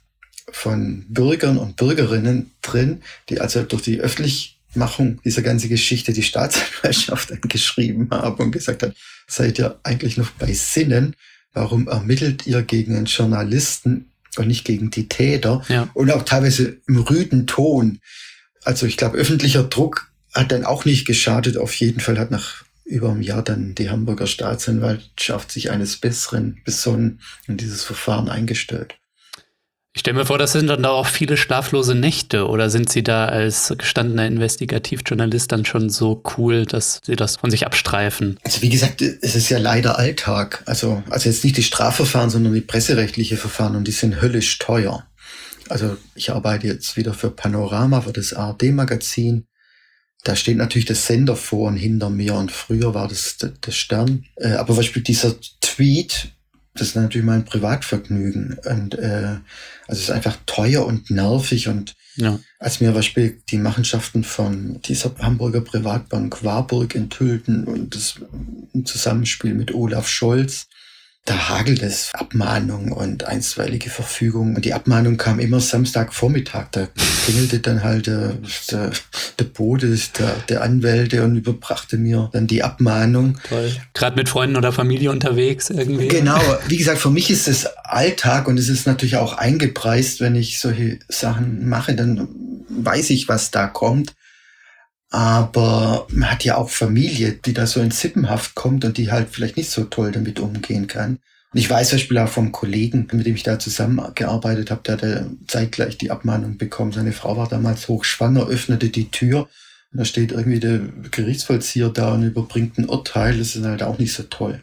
von Bürgern und Bürgerinnen drin, die also durch die Öffentlichmachung dieser ganzen Geschichte die Staatsanwaltschaft angeschrieben haben und gesagt hat, seid ihr eigentlich noch bei Sinnen? Warum ermittelt ihr gegen einen Journalisten und nicht gegen die Täter? Ja. Und auch teilweise im rüden Ton. Also ich glaube, öffentlicher Druck hat dann auch nicht geschadet. Auf jeden Fall hat nach über einem Jahr dann die Hamburger Staatsanwaltschaft sich eines Besseren besonnen und dieses Verfahren eingestellt. Ich stelle mir vor, das sind dann da auch viele schlaflose Nächte. Oder sind Sie da als gestandener Investigativjournalist dann schon so cool, dass Sie das von sich abstreifen? Also wie gesagt, es ist ja leider Alltag. Also jetzt nicht die Strafverfahren, sondern die presserechtliche Verfahren und die sind höllisch teuer. Also ich arbeite jetzt wieder für Panorama, für das ARD-Magazin. Da steht natürlich das Sender vor und hinter mir und früher war das der Stern. Aber zum Beispiel dieser Tweet, Das ist natürlich mein Privatvergnügen. Und also es ist einfach teuer und nervig. Und Ja. als mir zum Beispiel die Machenschaften von dieser Hamburger Privatbank Warburg enthüllten und das im Zusammenspiel mit Olaf Scholz, da hagelt es Abmahnungen und einstweilige Verfügungen. Und die Abmahnung kam immer Samstagvormittag. Da klingelte dann halt der Bote der Anwälte und überbrachte mir dann die Abmahnung. Toll. Gerade mit Freunden oder Familie unterwegs irgendwie. Genau. Wie gesagt, für mich ist es Alltag und es ist natürlich auch eingepreist, wenn ich solche Sachen mache, dann weiß ich, was da kommt. Aber man hat ja auch Familie, die da so in Sippenhaft kommt und die halt vielleicht nicht so toll damit umgehen kann. Und ich weiß zum Beispiel auch vom Kollegen, mit dem ich da zusammengearbeitet habe, der hat zeitgleich die Abmahnung bekommen. Seine Frau war damals hochschwanger, öffnete die Tür und da steht irgendwie der Gerichtsvollzieher da und überbringt ein Urteil. Das ist halt auch nicht so toll.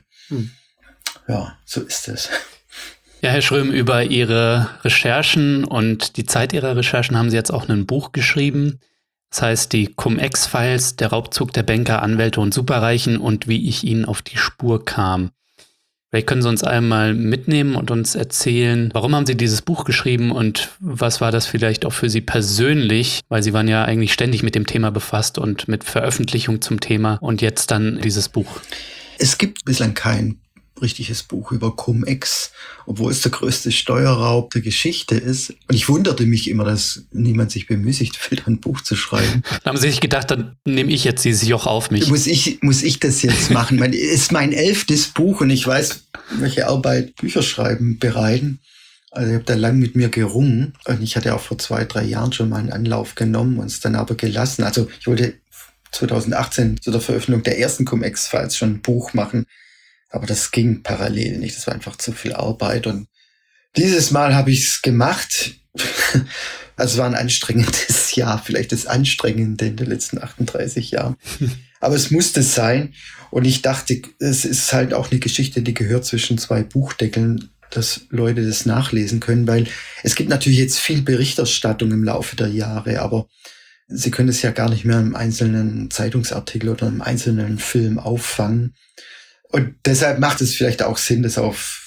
Ja, so ist es. Ja, Herr Schröm, über Ihre Recherchen und die Zeit Ihrer Recherchen haben Sie jetzt auch ein Buch geschrieben. Das heißt, die Cum-Ex-Files, der Raubzug der Banker, Anwälte und Superreichen und wie ich ihnen auf die Spur kam. Vielleicht können Sie uns einmal mitnehmen und uns erzählen, warum haben Sie dieses Buch geschrieben und was war das vielleicht auch für Sie persönlich, weil Sie waren ja eigentlich ständig mit dem Thema befasst und mit Veröffentlichung zum Thema und jetzt dann dieses Buch. Es gibt bislang kein richtiges Buch über Cum-Ex, obwohl es der größte Steuerraub der Geschichte ist. Und ich wunderte mich immer, dass niemand sich bemüßigt fühlt, ein Buch zu schreiben. Da haben Sie sich gedacht, dann nehme ich jetzt dieses Joch auf mich. Muss ich das jetzt machen? Es ist mein 11. Buch und ich weiß, welche Arbeit Bücher schreiben bereiten. Also ich habe da lang mit mir gerungen und ich hatte auch vor 2-3 Jahren schon mal einen Anlauf genommen und es dann aber gelassen. Also ich wollte 2018 zu der Veröffentlichung der ersten Cum-Ex-Files schon ein Buch machen. Aber das ging parallel nicht. Das war einfach zu viel Arbeit. Und dieses Mal habe ich es gemacht. Also es war ein anstrengendes Jahr. Vielleicht das Anstrengende in den letzten 38 Jahren. Aber es musste sein. Und ich dachte, es ist halt auch eine Geschichte, die gehört zwischen 2 Buchdeckeln, dass Leute das nachlesen können. Weil es gibt natürlich jetzt viel Berichterstattung im Laufe der Jahre. Aber Sie können es ja gar nicht mehr im einzelnen Zeitungsartikel oder im einzelnen Film auffangen. Und deshalb macht es vielleicht auch Sinn, das auf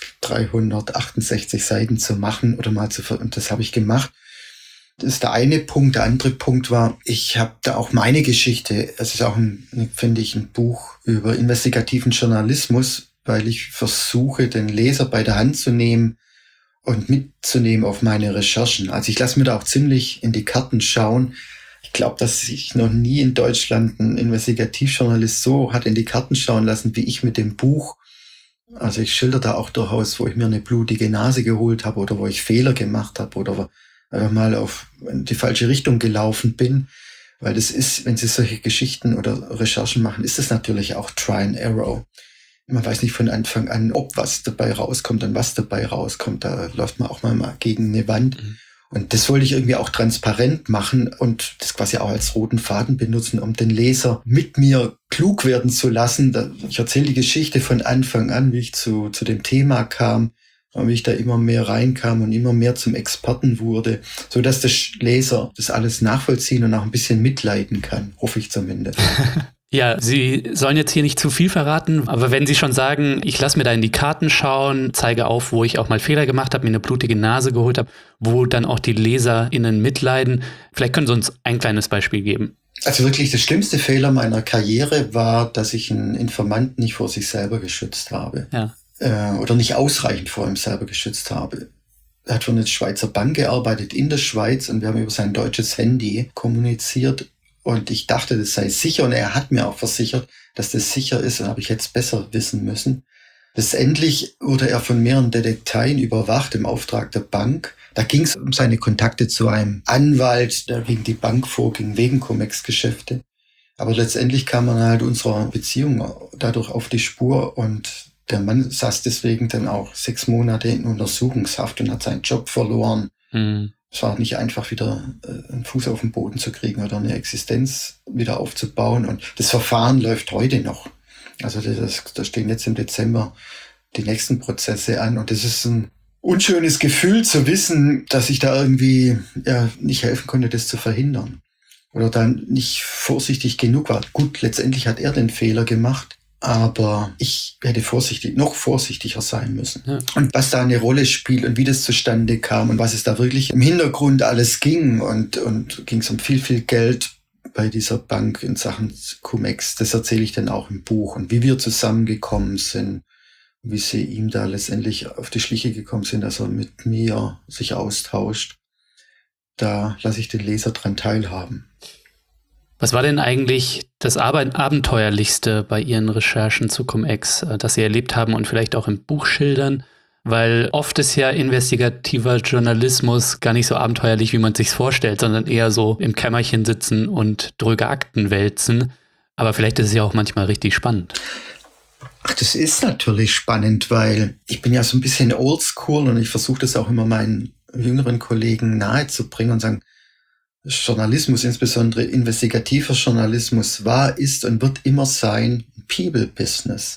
368 Seiten zu machen oder mal und das habe ich gemacht. Das ist der eine Punkt. Der andere Punkt war, ich habe da auch meine Geschichte. Es ist auch, finde ich, ein Buch über investigativen Journalismus, weil ich versuche, den Leser bei der Hand zu nehmen und mitzunehmen auf meine Recherchen. Also ich lasse mir da auch ziemlich in die Karten schauen. Ich glaube, dass sich noch nie in Deutschland ein Investigativjournalist so hat in die Karten schauen lassen, wie ich mit dem Buch. Also ich schilder da auch durchaus, wo ich mir eine blutige Nase geholt habe oder wo ich Fehler gemacht habe oder einfach mal auf die falsche Richtung gelaufen bin. Weil das ist, wenn Sie solche Geschichten oder Recherchen machen, ist das natürlich auch Try and Error. Man weiß nicht von Anfang an, ob was dabei rauskommt und was dabei rauskommt. Da läuft man auch mal gegen eine Wand. Und das wollte ich irgendwie auch transparent machen und das quasi auch als roten Faden benutzen, um den Leser mit mir klug werden zu lassen. Ich erzähle die Geschichte von Anfang an, wie ich zu dem Thema kam, und wie ich da immer mehr reinkam und immer mehr zum Experten wurde, so dass der Leser das alles nachvollziehen und auch ein bisschen mitleiden kann, hoffe ich zumindest. Ja, Sie sollen jetzt hier nicht zu viel verraten, aber wenn Sie schon sagen, ich lasse mir da in die Karten schauen, zeige auf, wo ich auch mal Fehler gemacht habe, mir eine blutige Nase geholt habe, wo dann auch die LeserInnen mitleiden, vielleicht können Sie uns ein kleines Beispiel geben. Also wirklich der schlimmste Fehler meiner Karriere war, dass ich einen Informanten nicht vor sich selber geschützt habe. Ja. Oder nicht ausreichend vor ihm selber geschützt habe. Er hat für eine Schweizer Bank gearbeitet in der Schweiz und wir haben über sein deutsches Handy kommuniziert. Und ich dachte, das sei sicher. Und er hat mir auch versichert, dass das sicher ist. Und habe ich jetzt besser wissen müssen. Letztendlich wurde er von mehreren Detekteien überwacht im Auftrag der Bank. Da ging es um seine Kontakte zu einem Anwalt, der gegen die Bank vorging, wegen Cum-Ex-Geschäfte. Aber letztendlich kam man halt unserer Beziehung dadurch auf die Spur. Und der Mann saß deswegen dann auch 6 Monate in Untersuchungshaft und hat seinen Job verloren. Es war nicht einfach, wieder einen Fuß auf den Boden zu kriegen oder eine Existenz wieder aufzubauen. Und das Verfahren läuft heute noch. Also da stehen jetzt im Dezember die nächsten Prozesse an. Und das ist ein unschönes Gefühl zu wissen, dass ich da irgendwie nicht helfen konnte, das zu verhindern. Oder dann nicht vorsichtig genug war. Gut, letztendlich hat er den Fehler gemacht. Aber ich hätte noch vorsichtiger sein müssen. Ja. Und was da eine Rolle spielt und wie das zustande kam und was es da wirklich im Hintergrund alles ging und ging es um viel, viel Geld bei dieser Bank in Sachen Cum-Ex, das erzähle ich dann auch im Buch. Und wie wir zusammengekommen sind, wie sie ihm da letztendlich auf die Schliche gekommen sind, dass er mit mir sich austauscht, da lasse ich den Leser dran teilhaben. Was war denn eigentlich das Abenteuerlichste bei Ihren Recherchen zu Cum-Ex, das Sie erlebt haben und vielleicht auch im Buch schildern? Weil oft ist ja investigativer Journalismus gar nicht so abenteuerlich, wie man sich's vorstellt, sondern eher so im Kämmerchen sitzen und dröge Akten wälzen. Aber vielleicht ist es ja auch manchmal richtig spannend. Ach, das ist natürlich spannend, weil ich bin ja so ein bisschen oldschool und ich versuche das auch immer meinen jüngeren Kollegen nahezubringen und sagen, Journalismus, insbesondere investigativer Journalismus, war, ist und wird immer sein People-Business.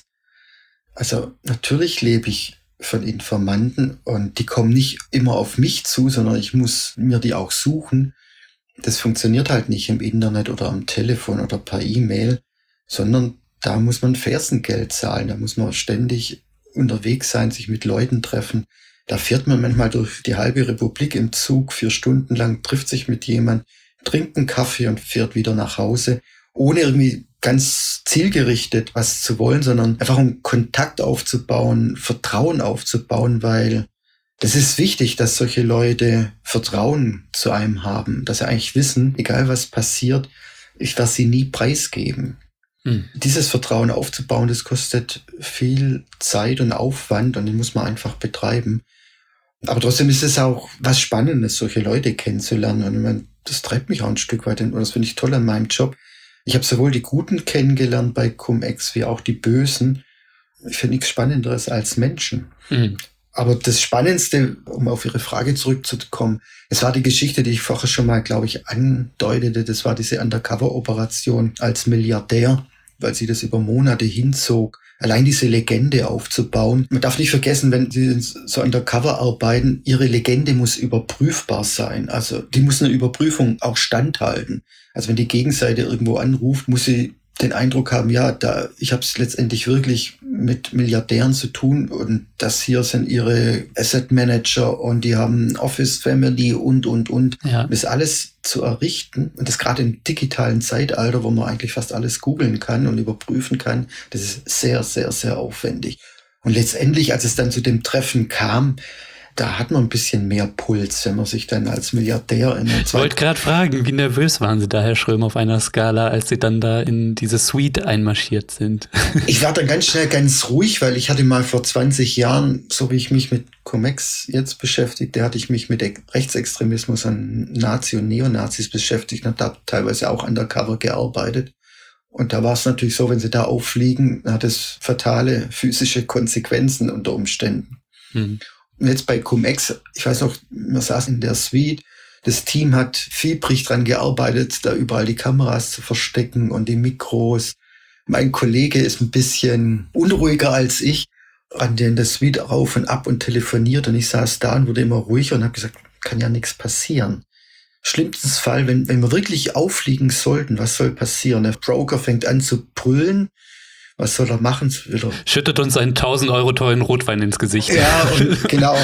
Also natürlich lebe ich von Informanten und die kommen nicht immer auf mich zu, sondern ich muss mir die auch suchen. Das funktioniert halt nicht im Internet oder am Telefon oder per E-Mail, sondern da muss man Fersengeld zahlen, da muss man ständig unterwegs sein, sich mit Leuten treffen. Da fährt man manchmal durch die halbe Republik im Zug 4 Stunden lang, trifft sich mit jemand, trinkt einen Kaffee und fährt wieder nach Hause, ohne irgendwie ganz zielgerichtet was zu wollen, sondern einfach um Kontakt aufzubauen, Vertrauen aufzubauen, weil das ist wichtig, dass solche Leute Vertrauen zu einem haben, dass sie eigentlich wissen, egal was passiert, ich werde sie nie preisgeben. Dieses Vertrauen aufzubauen, das kostet viel Zeit und Aufwand und den muss man einfach betreiben. Aber trotzdem ist es auch was Spannendes, solche Leute kennenzulernen. Und ich meine, das treibt mich auch ein Stück weit hin. Und das finde ich toll an meinem Job. Ich habe sowohl die Guten kennengelernt bei Cum-Ex wie auch die Bösen. Ich finde nichts Spannenderes als Menschen. Mhm. Aber das Spannendste, um auf Ihre Frage zurückzukommen, es war die Geschichte, die ich vorher schon mal, glaube ich, andeutete. Das war diese Undercover-Operation als Milliardär, weil sie das über Monate hinzog, allein diese Legende aufzubauen. Man darf nicht vergessen, wenn Sie so undercover arbeiten, Ihre Legende muss überprüfbar sein. Also die muss einer Überprüfung auch standhalten. Also wenn die Gegenseite irgendwo anruft, muss sie den Eindruck haben, ja, ich habe es letztendlich wirklich mit Milliardären zu tun und das hier sind ihre Asset Manager und die haben Office Family und. Ja. Das alles zu errichten und das gerade im digitalen Zeitalter, wo man eigentlich fast alles googeln kann und überprüfen kann, das ist sehr, sehr, sehr aufwendig. Und letztendlich, als es dann zu dem Treffen kam, da hat man ein bisschen mehr Puls, wenn man sich dann als Milliardär Ich wollte gerade fragen, wie nervös waren Sie da, Herr Schröm, auf einer Skala, als Sie dann da in diese Suite einmarschiert sind? Ich war dann ganz schnell ganz ruhig, weil ich hatte mal vor 20 Jahren, so wie ich mich mit Cum-Ex jetzt beschäftigte, hatte ich mich mit Rechtsextremismus an Nazi und Neonazis beschäftigt und habe teilweise auch undercover gearbeitet. Und da war es natürlich so, wenn Sie da auffliegen, hat es fatale physische Konsequenzen unter Umständen. Und jetzt bei Cum-Ex, ich weiß noch, wir saßen in der Suite, das Team hat fiebrig dran gearbeitet, da überall die Kameras zu verstecken und die Mikros. Mein Kollege ist ein bisschen unruhiger als ich, rannte in der Suite rauf und ab und telefoniert und ich saß da und wurde immer ruhiger und habe gesagt, kann ja nichts passieren. Schlimmstes Fall, wenn wir wirklich auffliegen sollten, was soll passieren? Der Broker fängt an zu brüllen. Was soll er machen? Schüttet uns einen 1.000 Euro teuren Rotwein ins Gesicht. Ja, und genau.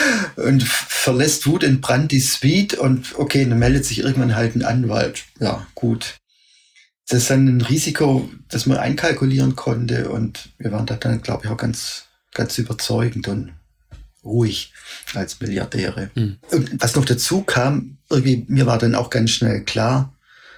Und verlässt Wut in Brand die Suite und okay, dann meldet sich irgendwann halt ein Anwalt. Ja, gut. Das ist dann ein Risiko, das man einkalkulieren konnte und wir waren da dann, glaube ich, auch ganz, ganz überzeugend und ruhig als Milliardäre. Und was noch dazu kam, irgendwie, mir war dann auch ganz schnell klar,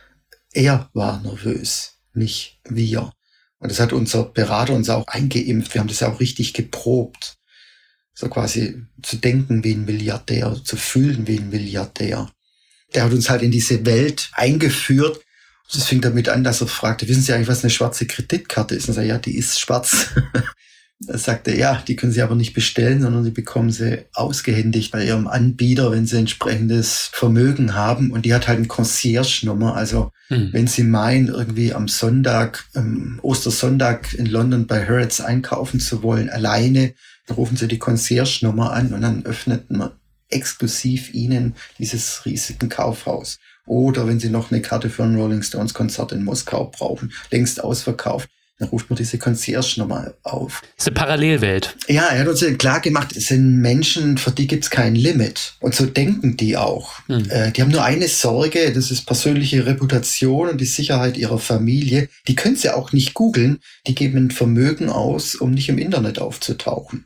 er war nervös, nicht wir. Und das hat unser Berater uns auch eingeimpft. Wir haben das ja auch richtig geprobt. So quasi zu denken wie ein Milliardär, zu fühlen wie ein Milliardär. Der hat uns halt in diese Welt eingeführt. Das fing damit an, dass er fragte, wissen Sie eigentlich, was eine schwarze Kreditkarte ist? Und er sagte, ja, die ist schwarz. Er sagte, ja, die können Sie aber nicht bestellen, sondern Sie bekommen sie ausgehändigt bei Ihrem Anbieter, wenn Sie entsprechendes Vermögen haben. Und die hat halt eine Concierge-Nummer. Also wenn Sie meinen, irgendwie am Sonntag, Ostersonntag in London bei Harrods einkaufen zu wollen, alleine, dann rufen Sie die Concierge-Nummer an und dann öffnet man exklusiv Ihnen dieses riesige Kaufhaus. Oder wenn Sie noch eine Karte für ein Rolling Stones Konzert in Moskau brauchen, längst ausverkauft. Dann ruft man diese Concierge nochmal auf. Das ist eine Parallelwelt. Ja, er hat uns klar gemacht, es sind Menschen, für die gibt's kein Limit. Und so denken die auch. Die haben nur eine Sorge, das ist persönliche Reputation und die Sicherheit ihrer Familie. Die können sie auch nicht googeln. Die geben ein Vermögen aus, um nicht im Internet aufzutauchen.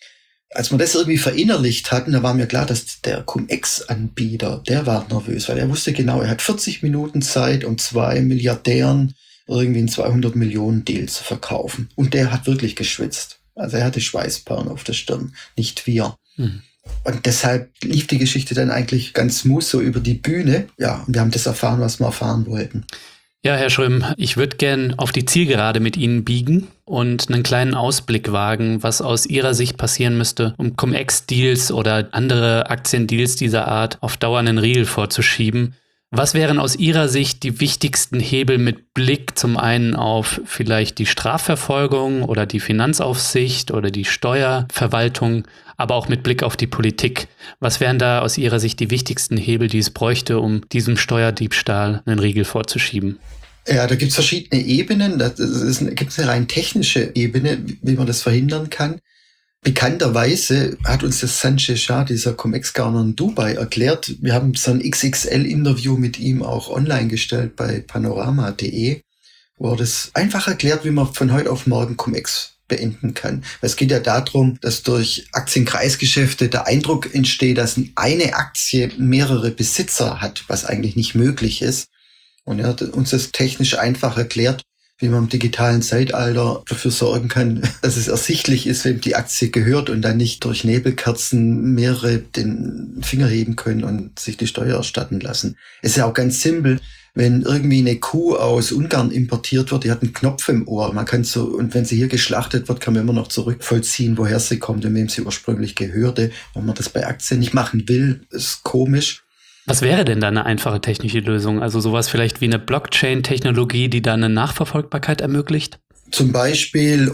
Als wir das irgendwie verinnerlicht hatten, da war mir klar, dass der Cum-Ex-Anbieter, der war nervös, weil er wusste genau, er hat 40 Minuten Zeit, um 2 Milliardären irgendwie einen 200 Millionen Deal zu verkaufen. Und der hat wirklich geschwitzt. Also er hatte Schweißperlen auf der Stirn, nicht wir. Und deshalb lief die Geschichte dann eigentlich ganz smooth so über die Bühne. Ja, und wir haben das erfahren, was wir erfahren wollten. Ja, Herr Schröm, ich würde gern auf die Zielgerade mit Ihnen biegen und einen kleinen Ausblick wagen, was aus Ihrer Sicht passieren müsste, um Cum-Ex-Deals oder andere Aktiendeals dieser Art auf Dauer einen Riegel vorzuschieben. Was wären aus Ihrer Sicht die wichtigsten Hebel mit Blick zum einen auf vielleicht die Strafverfolgung oder die Finanzaufsicht oder die Steuerverwaltung, aber auch mit Blick auf die Politik? Was wären da aus Ihrer Sicht die wichtigsten Hebel, die es bräuchte, um diesem Steuerdiebstahl einen Riegel vorzuschieben? Ja, da gibt's verschiedene Ebenen. Gibt's eine rein technische Ebene, wie man das verhindern kann. Bekannterweise hat uns das Sanjay Shah, dieser Cum-Ex-Gauner in Dubai, erklärt. Wir haben so ein XXL-Interview mit ihm auch online gestellt bei panorama.de, wo er das einfach erklärt, wie man von heute auf morgen Cum-Ex beenden kann. Es geht ja darum, dass durch Aktienkreisgeschäfte der Eindruck entsteht, dass eine Aktie mehrere Besitzer hat, was eigentlich nicht möglich ist. Und er hat uns das technisch einfach erklärt, wie man im digitalen Zeitalter dafür sorgen kann, dass es ersichtlich ist, wem die Aktie gehört und dann nicht durch Nebelkerzen mehrere den Finger heben können und sich die Steuer erstatten lassen. Es ist ja auch ganz simpel, wenn irgendwie eine Kuh aus Ungarn importiert wird, die hat einen Knopf im Ohr. Man kann so, und wenn sie hier geschlachtet wird, kann man immer noch zurückvollziehen, woher sie kommt und wem sie ursprünglich gehörte. Wenn man das bei Aktien nicht machen will, ist komisch. Was wäre denn da eine einfache technische Lösung? Also sowas vielleicht wie eine Blockchain-Technologie, die dann eine Nachverfolgbarkeit ermöglicht? Zum Beispiel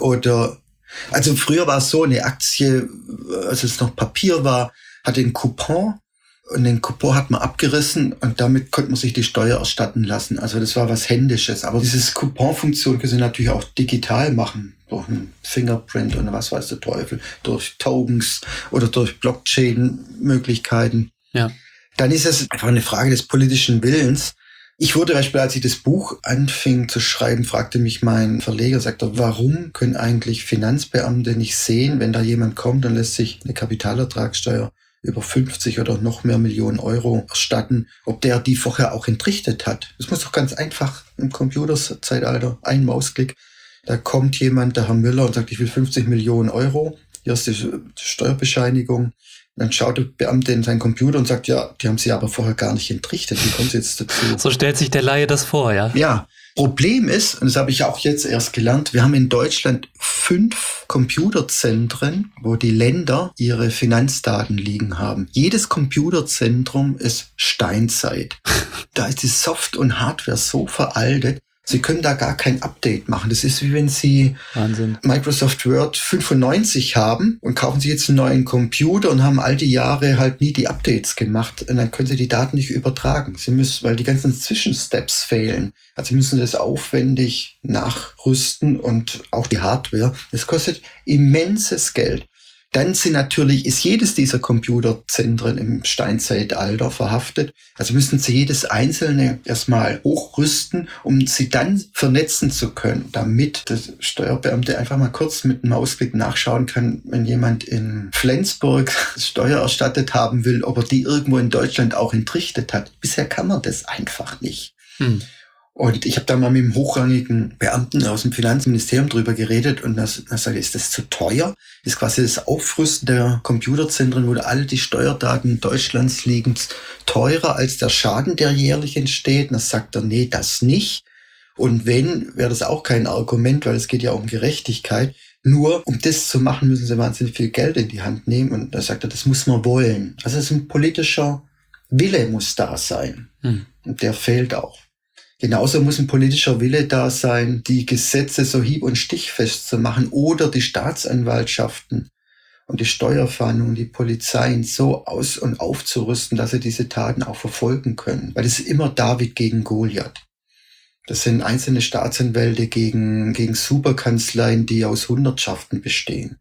also früher war es so, eine Aktie, als es noch Papier war, hatte einen Coupon und den Coupon hat man abgerissen und damit konnte man sich die Steuer erstatten lassen. Also das war was Händisches. Aber diese Coupon-Funktion können Sie natürlich auch digital machen. Durch einen Fingerprint und was weiß der Teufel. Durch Tokens oder durch Blockchain-Möglichkeiten. Ja. Dann ist es einfach eine Frage des politischen Willens. Ich wurde beispielsweise, als ich das Buch anfing zu schreiben, fragte mich mein Verleger, sagte, warum können eigentlich Finanzbeamte nicht sehen, wenn da jemand kommt und lässt sich eine Kapitalertragssteuer über 50 oder noch mehr Millionen Euro erstatten, ob der die vorher auch entrichtet hat. Das muss doch ganz einfach im Computerzeitalter, ein Mausklick. Da kommt jemand, der Herr Müller, und sagt, ich will 50 Millionen Euro. Hier ist die Steuerbescheinigung. Dann schaut der Beamte in seinen Computer und sagt, ja, die haben sie aber vorher gar nicht entrichtet. Wie kommt sie jetzt dazu? So stellt sich der Laie das vor, ja? Ja. Problem ist, und das habe ich auch jetzt erst gelernt, wir haben in Deutschland 5 Computerzentren, wo die Länder ihre Finanzdaten liegen haben. Jedes Computerzentrum ist Steinzeit. Da ist die Soft- und Hardware so veraltet, Sie können da gar kein Update machen. Das ist wie wenn Sie Wahnsinn. Microsoft Word 95 haben und kaufen Sie jetzt einen neuen Computer und haben all die Jahre halt nie die Updates gemacht. Und dann können Sie die Daten nicht übertragen. Sie müssen, weil die ganzen Zwischensteps fehlen. Also Sie müssen das aufwendig nachrüsten und auch die Hardware. Das kostet immenses Geld. Dann ist jedes dieser Computerzentren im Steinzeitalter verhaftet. Also müssen Sie jedes einzelne erstmal hochrüsten, um sie dann vernetzen zu können, damit der Steuerbeamte einfach mal kurz mit einem Mausklick nachschauen kann, wenn jemand in Flensburg Steuer erstattet haben will, ob er die irgendwo in Deutschland auch entrichtet hat. Bisher kann man das einfach nicht. Und ich habe da mal mit einem hochrangigen Beamten aus dem Finanzministerium drüber geredet und da sage ich, ist das zu teuer? Ist quasi das Aufrüsten der Computerzentren, wo alle die Steuerdaten Deutschlands liegen, teurer als der Schaden, der jährlich entsteht? Und da sagt er, nee, das nicht. Und wenn, wäre das auch kein Argument, weil es geht ja um Gerechtigkeit. Nur, um das zu machen, müssen sie wahnsinnig viel Geld in die Hand nehmen. Und da sagt er, das muss man wollen. Also es ist ein politischer Wille muss da sein. Und der fehlt auch. Genauso muss ein politischer Wille da sein, die Gesetze so hieb- und stichfest zu machen oder die Staatsanwaltschaften und die Steuerfahndung und die Polizeien so aus- und aufzurüsten, dass sie diese Taten auch verfolgen können. Weil es ist immer David gegen Goliath. Das sind einzelne Staatsanwälte gegen Superkanzleien, die aus Hundertschaften bestehen.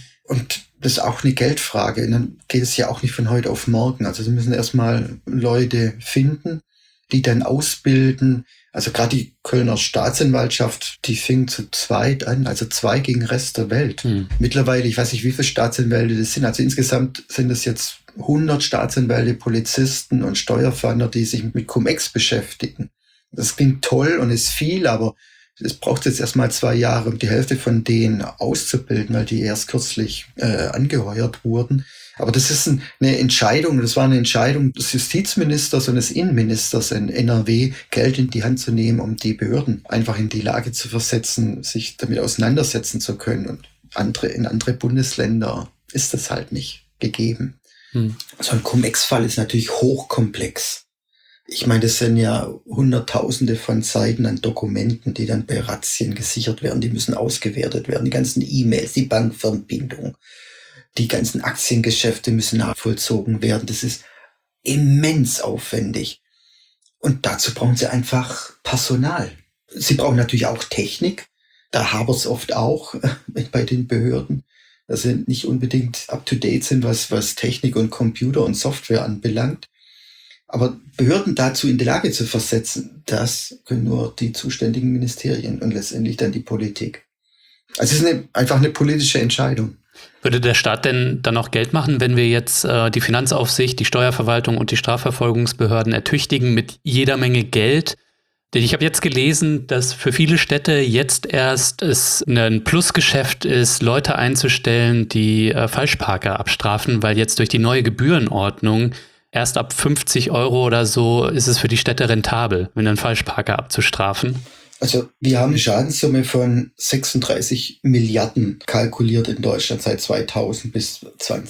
Und das ist auch eine Geldfrage. Und dann geht es ja auch nicht von heute auf morgen. Also sie müssen erstmal Leute finden, die dann ausbilden. Also gerade die Kölner Staatsanwaltschaft, die fing zu zweit an, also 2 gegen den Rest der Welt. Mittlerweile, ich weiß nicht, wie viele Staatsanwälte das sind. Also insgesamt sind es jetzt 100 Staatsanwälte, Polizisten und Steuerfahnder, die sich mit Cum-Ex beschäftigen. Das klingt toll und ist viel, aber es braucht jetzt erstmal 2 Jahre, um die Hälfte von denen auszubilden, weil die erst kürzlich angeheuert wurden. Aber das ist eine Entscheidung, das war eine Entscheidung des Justizministers und des Innenministers in NRW, Geld in die Hand zu nehmen, um die Behörden einfach in die Lage zu versetzen, sich damit auseinandersetzen zu können. Und in andere Bundesländer ist das halt nicht gegeben. So ein Cum-Ex-Fall ist natürlich hochkomplex. Ich meine, das sind ja Hunderttausende von Seiten an Dokumenten, die dann bei Razzien gesichert werden. Die müssen ausgewertet werden. Die ganzen E-Mails, die Bankverbindung, die ganzen Aktiengeschäfte müssen nachvollzogen werden. Das ist immens aufwendig. Und dazu brauchen sie einfach Personal. Sie brauchen natürlich auch Technik. Da hapert es oft auch bei den Behörden, dass sie nicht unbedingt up-to-date sind, was Technik und Computer und Software anbelangt. Aber Behörden dazu in die Lage zu versetzen, das können nur die zuständigen Ministerien und letztendlich dann die Politik. Also es ist einfach eine politische Entscheidung. Würde der Staat denn dann auch Geld machen, wenn wir jetzt die Finanzaufsicht, die Steuerverwaltung und die Strafverfolgungsbehörden ertüchtigen mit jeder Menge Geld? Denn ich habe jetzt gelesen, dass für viele Städte jetzt erst es ein Plusgeschäft ist, Leute einzustellen, die Falschparker abstrafen, weil jetzt durch die neue Gebührenordnung erst ab 50 € oder so ist es für die Städte rentabel, einen Falschparker abzustrafen. Also wir haben eine Schadenssumme von 36 Milliarden kalkuliert in Deutschland seit 2000 bis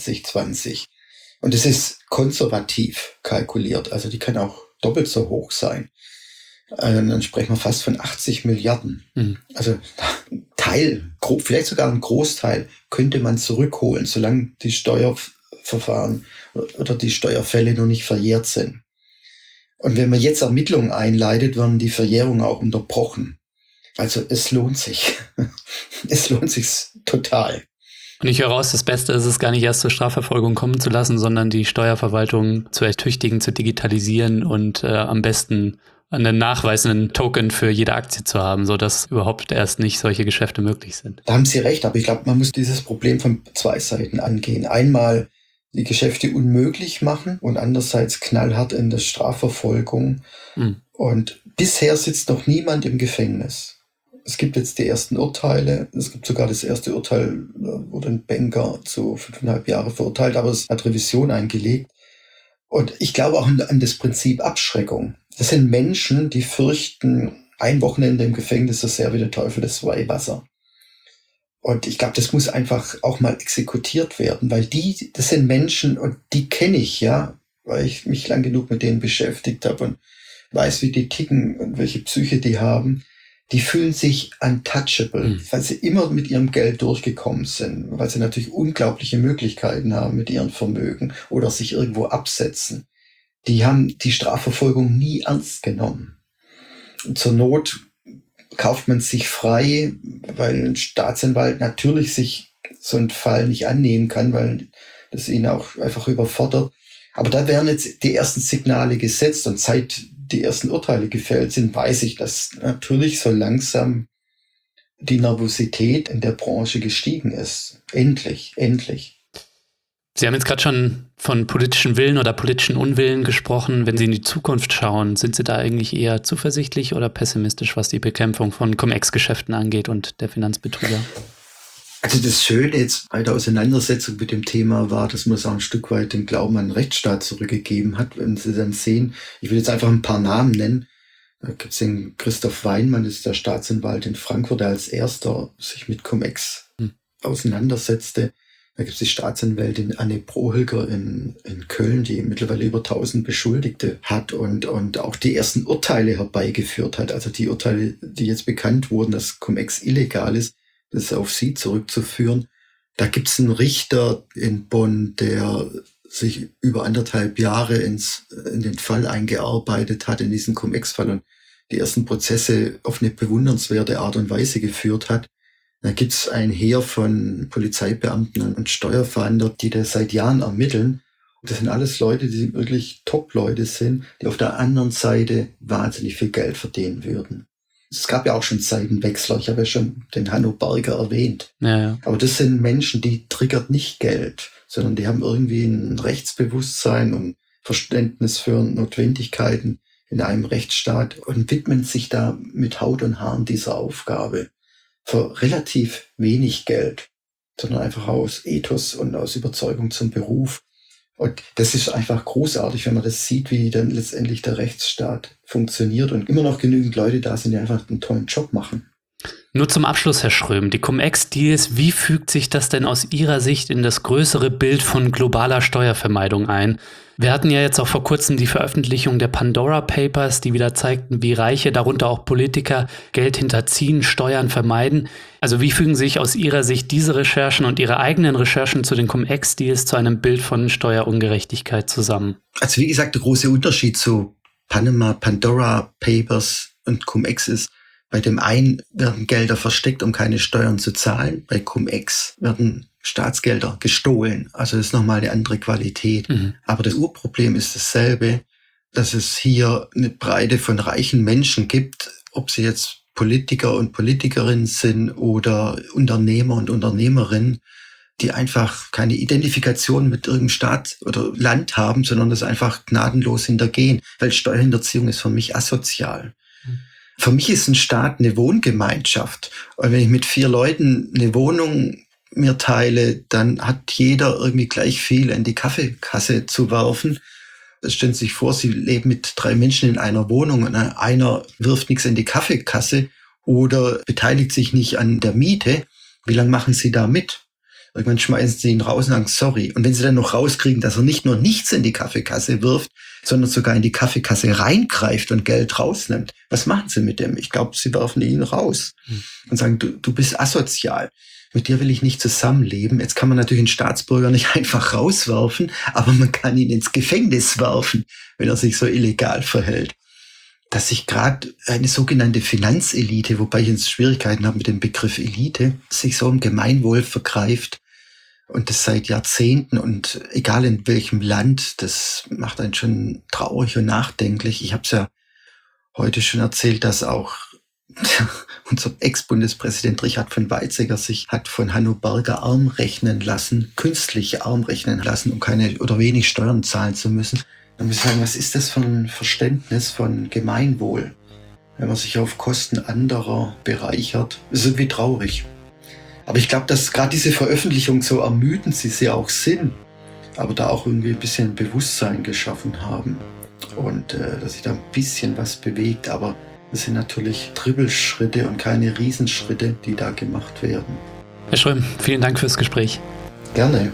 2020. Und das ist konservativ kalkuliert. Also die kann auch doppelt so hoch sein. Dann sprechen wir fast von 80 Milliarden. Also vielleicht sogar ein Großteil könnte man zurückholen, solange die Steuerverfahren oder die Steuerfälle noch nicht verjährt sind. Und wenn man jetzt Ermittlungen einleitet, werden die Verjährungen auch unterbrochen. Also es lohnt sich. Es lohnt sich total. Und ich höre raus, das Beste ist es gar nicht erst zur Strafverfolgung kommen zu lassen, sondern die Steuerverwaltung zu ertüchtigen, zu digitalisieren und am besten einen nachweisenden Token für jede Aktie zu haben, sodass überhaupt erst nicht solche Geschäfte möglich sind. Da haben Sie recht, aber ich glaube, man muss dieses Problem von 2 Seiten angehen. Einmal die Geschäfte unmöglich machen und andererseits knallhart in der Strafverfolgung. Und bisher sitzt noch niemand im Gefängnis. Es gibt jetzt die ersten Urteile. Es gibt sogar das erste Urteil, wurde ein Banker zu 5,5 Jahre verurteilt, aber es hat Revision eingelegt. Und ich glaube auch an das Prinzip Abschreckung. Das sind Menschen, die fürchten, ein Wochenende im Gefängnis so sehr wie der Teufel das Weihwasser. Und ich glaube, das muss einfach auch mal exekutiert werden, weil das sind Menschen und die kenne ich, ja, weil ich mich lang genug mit denen beschäftigt habe und weiß, wie die ticken und welche Psyche die haben. Die fühlen sich untouchable, weil sie immer mit ihrem Geld durchgekommen sind, weil sie natürlich unglaubliche Möglichkeiten haben mit ihren Vermögen oder sich irgendwo absetzen. Die haben die Strafverfolgung nie ernst genommen. Und zur Not kauft man sich frei, weil ein Staatsanwalt natürlich sich so einen Fall nicht annehmen kann, weil das ihn auch einfach überfordert. Aber da werden jetzt die ersten Signale gesetzt und seit die ersten Urteile gefällt sind, weiß ich, dass natürlich so langsam die Nervosität in der Branche gestiegen ist. Endlich. Sie haben jetzt gerade schon von politischem Willen oder politischen Unwillen gesprochen. Wenn Sie in die Zukunft schauen, sind Sie da eigentlich eher zuversichtlich oder pessimistisch, was die Bekämpfung von Cum-Ex-Geschäften angeht und der Finanzbetrüger? Also das Schöne jetzt bei der Auseinandersetzung mit dem Thema war, dass man es auch ein Stück weit den Glauben an den Rechtsstaat zurückgegeben hat. Wenn Sie dann sehen, ich will jetzt einfach ein paar Namen nennen. Da gibt es den Christoph Weinmann, das ist der Staatsanwalt in Frankfurt, der als erster sich mit Cum-Ex auseinandersetzte. Da gibt es die Staatsanwältin Anne Prohilger in Köln, die mittlerweile über 1000 Beschuldigte hat und auch die ersten Urteile herbeigeführt hat. Also die Urteile, die jetzt bekannt wurden, dass Cum-Ex illegal ist, das ist auf sie zurückzuführen. Da gibt es einen Richter in Bonn, der sich über 1,5 Jahre in den Fall eingearbeitet hat, in diesen Cum-Ex-Fall und die ersten Prozesse auf eine bewundernswerte Art und Weise geführt hat. Da gibt's ein Heer von Polizeibeamten und Steuerfahndern, die das seit Jahren ermitteln. Das sind alles Leute, die wirklich Top-Leute sind, die auf der anderen Seite wahnsinnig viel Geld verdienen würden. Es gab ja auch schon Seitenwechsler. Ich habe ja schon den Hanno Berger erwähnt. Ja. Aber das sind Menschen, die triggert nicht Geld, sondern die haben irgendwie ein Rechtsbewusstsein und Verständnis für Notwendigkeiten in einem Rechtsstaat und widmen sich da mit Haut und Haaren dieser Aufgabe für relativ wenig Geld, sondern einfach aus Ethos und aus Überzeugung zum Beruf. Und das ist einfach großartig, wenn man das sieht, wie dann letztendlich der Rechtsstaat funktioniert und immer noch genügend Leute da sind, die einfach einen tollen Job machen. Nur zum Abschluss, Herr Schröm, die Cum-Ex-Deals, wie fügt sich das denn aus Ihrer Sicht in das größere Bild von globaler Steuervermeidung ein? Wir hatten ja jetzt auch vor kurzem die Veröffentlichung der Pandora Papers, die wieder zeigten, wie Reiche, darunter auch Politiker, Geld hinterziehen, Steuern vermeiden. Also wie fügen sich aus Ihrer Sicht diese Recherchen und Ihre eigenen Recherchen zu den Cum-Ex-Deals zu einem Bild von Steuerungerechtigkeit zusammen? Also wie gesagt, der große Unterschied zu Panama, Pandora Papers und Cum-Ex ist, bei dem einen werden Gelder versteckt, um keine Steuern zu zahlen. Bei Cum-Ex werden Staatsgelder gestohlen. Also das ist nochmal eine andere Qualität. Aber das Urproblem ist dasselbe, dass es hier eine Breite von reichen Menschen gibt, ob sie jetzt Politiker und Politikerinnen sind oder Unternehmer und Unternehmerinnen, die einfach keine Identifikation mit irgendeinem Staat oder Land haben, sondern das einfach gnadenlos hintergehen. Weil Steuerhinterziehung ist für mich asozial. Für mich ist ein Staat eine Wohngemeinschaft. Und wenn ich mit 4 Leuten eine Wohnung mir teile, dann hat jeder irgendwie gleich viel in die Kaffeekasse zu werfen. Stellen Sie sich vor, Sie leben mit 3 Menschen in einer Wohnung und einer wirft nichts in die Kaffeekasse oder beteiligt sich nicht an der Miete. Wie lange machen Sie da mit? Irgendwann schmeißen Sie ihn raus und sagen sorry. Und wenn Sie dann noch rauskriegen, dass er nicht nur nichts in die Kaffeekasse wirft, sondern sogar in die Kaffeekasse reingreift und Geld rausnimmt, was machen Sie mit dem? Ich glaube, Sie werfen ihn raus und sagen, du bist asozial. Mit dir will ich nicht zusammenleben. Jetzt kann man natürlich einen Staatsbürger nicht einfach rauswerfen, aber man kann ihn ins Gefängnis werfen, wenn er sich so illegal verhält. Dass sich gerade eine sogenannte Finanzelite, wobei ich jetzt Schwierigkeiten habe mit dem Begriff Elite, sich so im Gemeinwohl vergreift und das seit Jahrzehnten und egal in welchem Land, das macht einen schon traurig und nachdenklich. Ich habe es ja heute schon erzählt, dass auch unser Ex-Bundespräsident Richard von Weizsäcker sich hat von Hanno Berger arm rechnen lassen, künstlich arm rechnen lassen, um keine oder wenig Steuern zahlen zu müssen. Dann muss ich sagen, was ist das für ein Verständnis von Gemeinwohl, wenn man sich auf Kosten anderer bereichert? Das ist irgendwie traurig. Aber ich glaube, dass gerade diese Veröffentlichungen, so ermüdend sie auch sind, aber da auch irgendwie ein bisschen Bewusstsein geschaffen haben und dass sich da ein bisschen was bewegt. Aber das sind natürlich Trippelschritte und keine Riesenschritte, die da gemacht werden. Herr Schröm, vielen Dank fürs Gespräch. Gerne.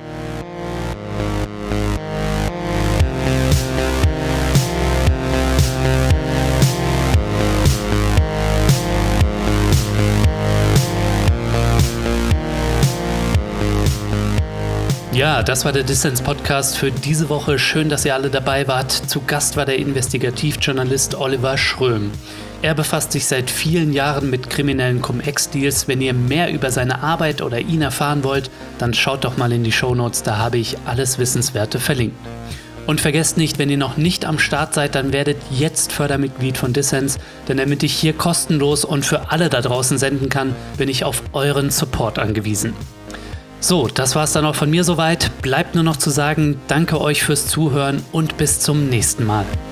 Ja, das war der Dissens-Podcast für diese Woche. Schön, dass ihr alle dabei wart. Zu Gast war der Investigativjournalist Oliver Schröm. Er befasst sich seit vielen Jahren mit kriminellen Cum-Ex-Deals. Wenn ihr mehr über seine Arbeit oder ihn erfahren wollt, dann schaut doch mal in die Shownotes, da habe ich alles Wissenswerte verlinkt. Und vergesst nicht, wenn ihr noch nicht am Start seid, dann werdet jetzt Fördermitglied von Dissens, denn damit ich hier kostenlos und für alle da draußen senden kann, bin ich auf euren Support angewiesen. So, das war's dann auch von mir soweit. Bleibt nur noch zu sagen, danke euch fürs Zuhören und bis zum nächsten Mal.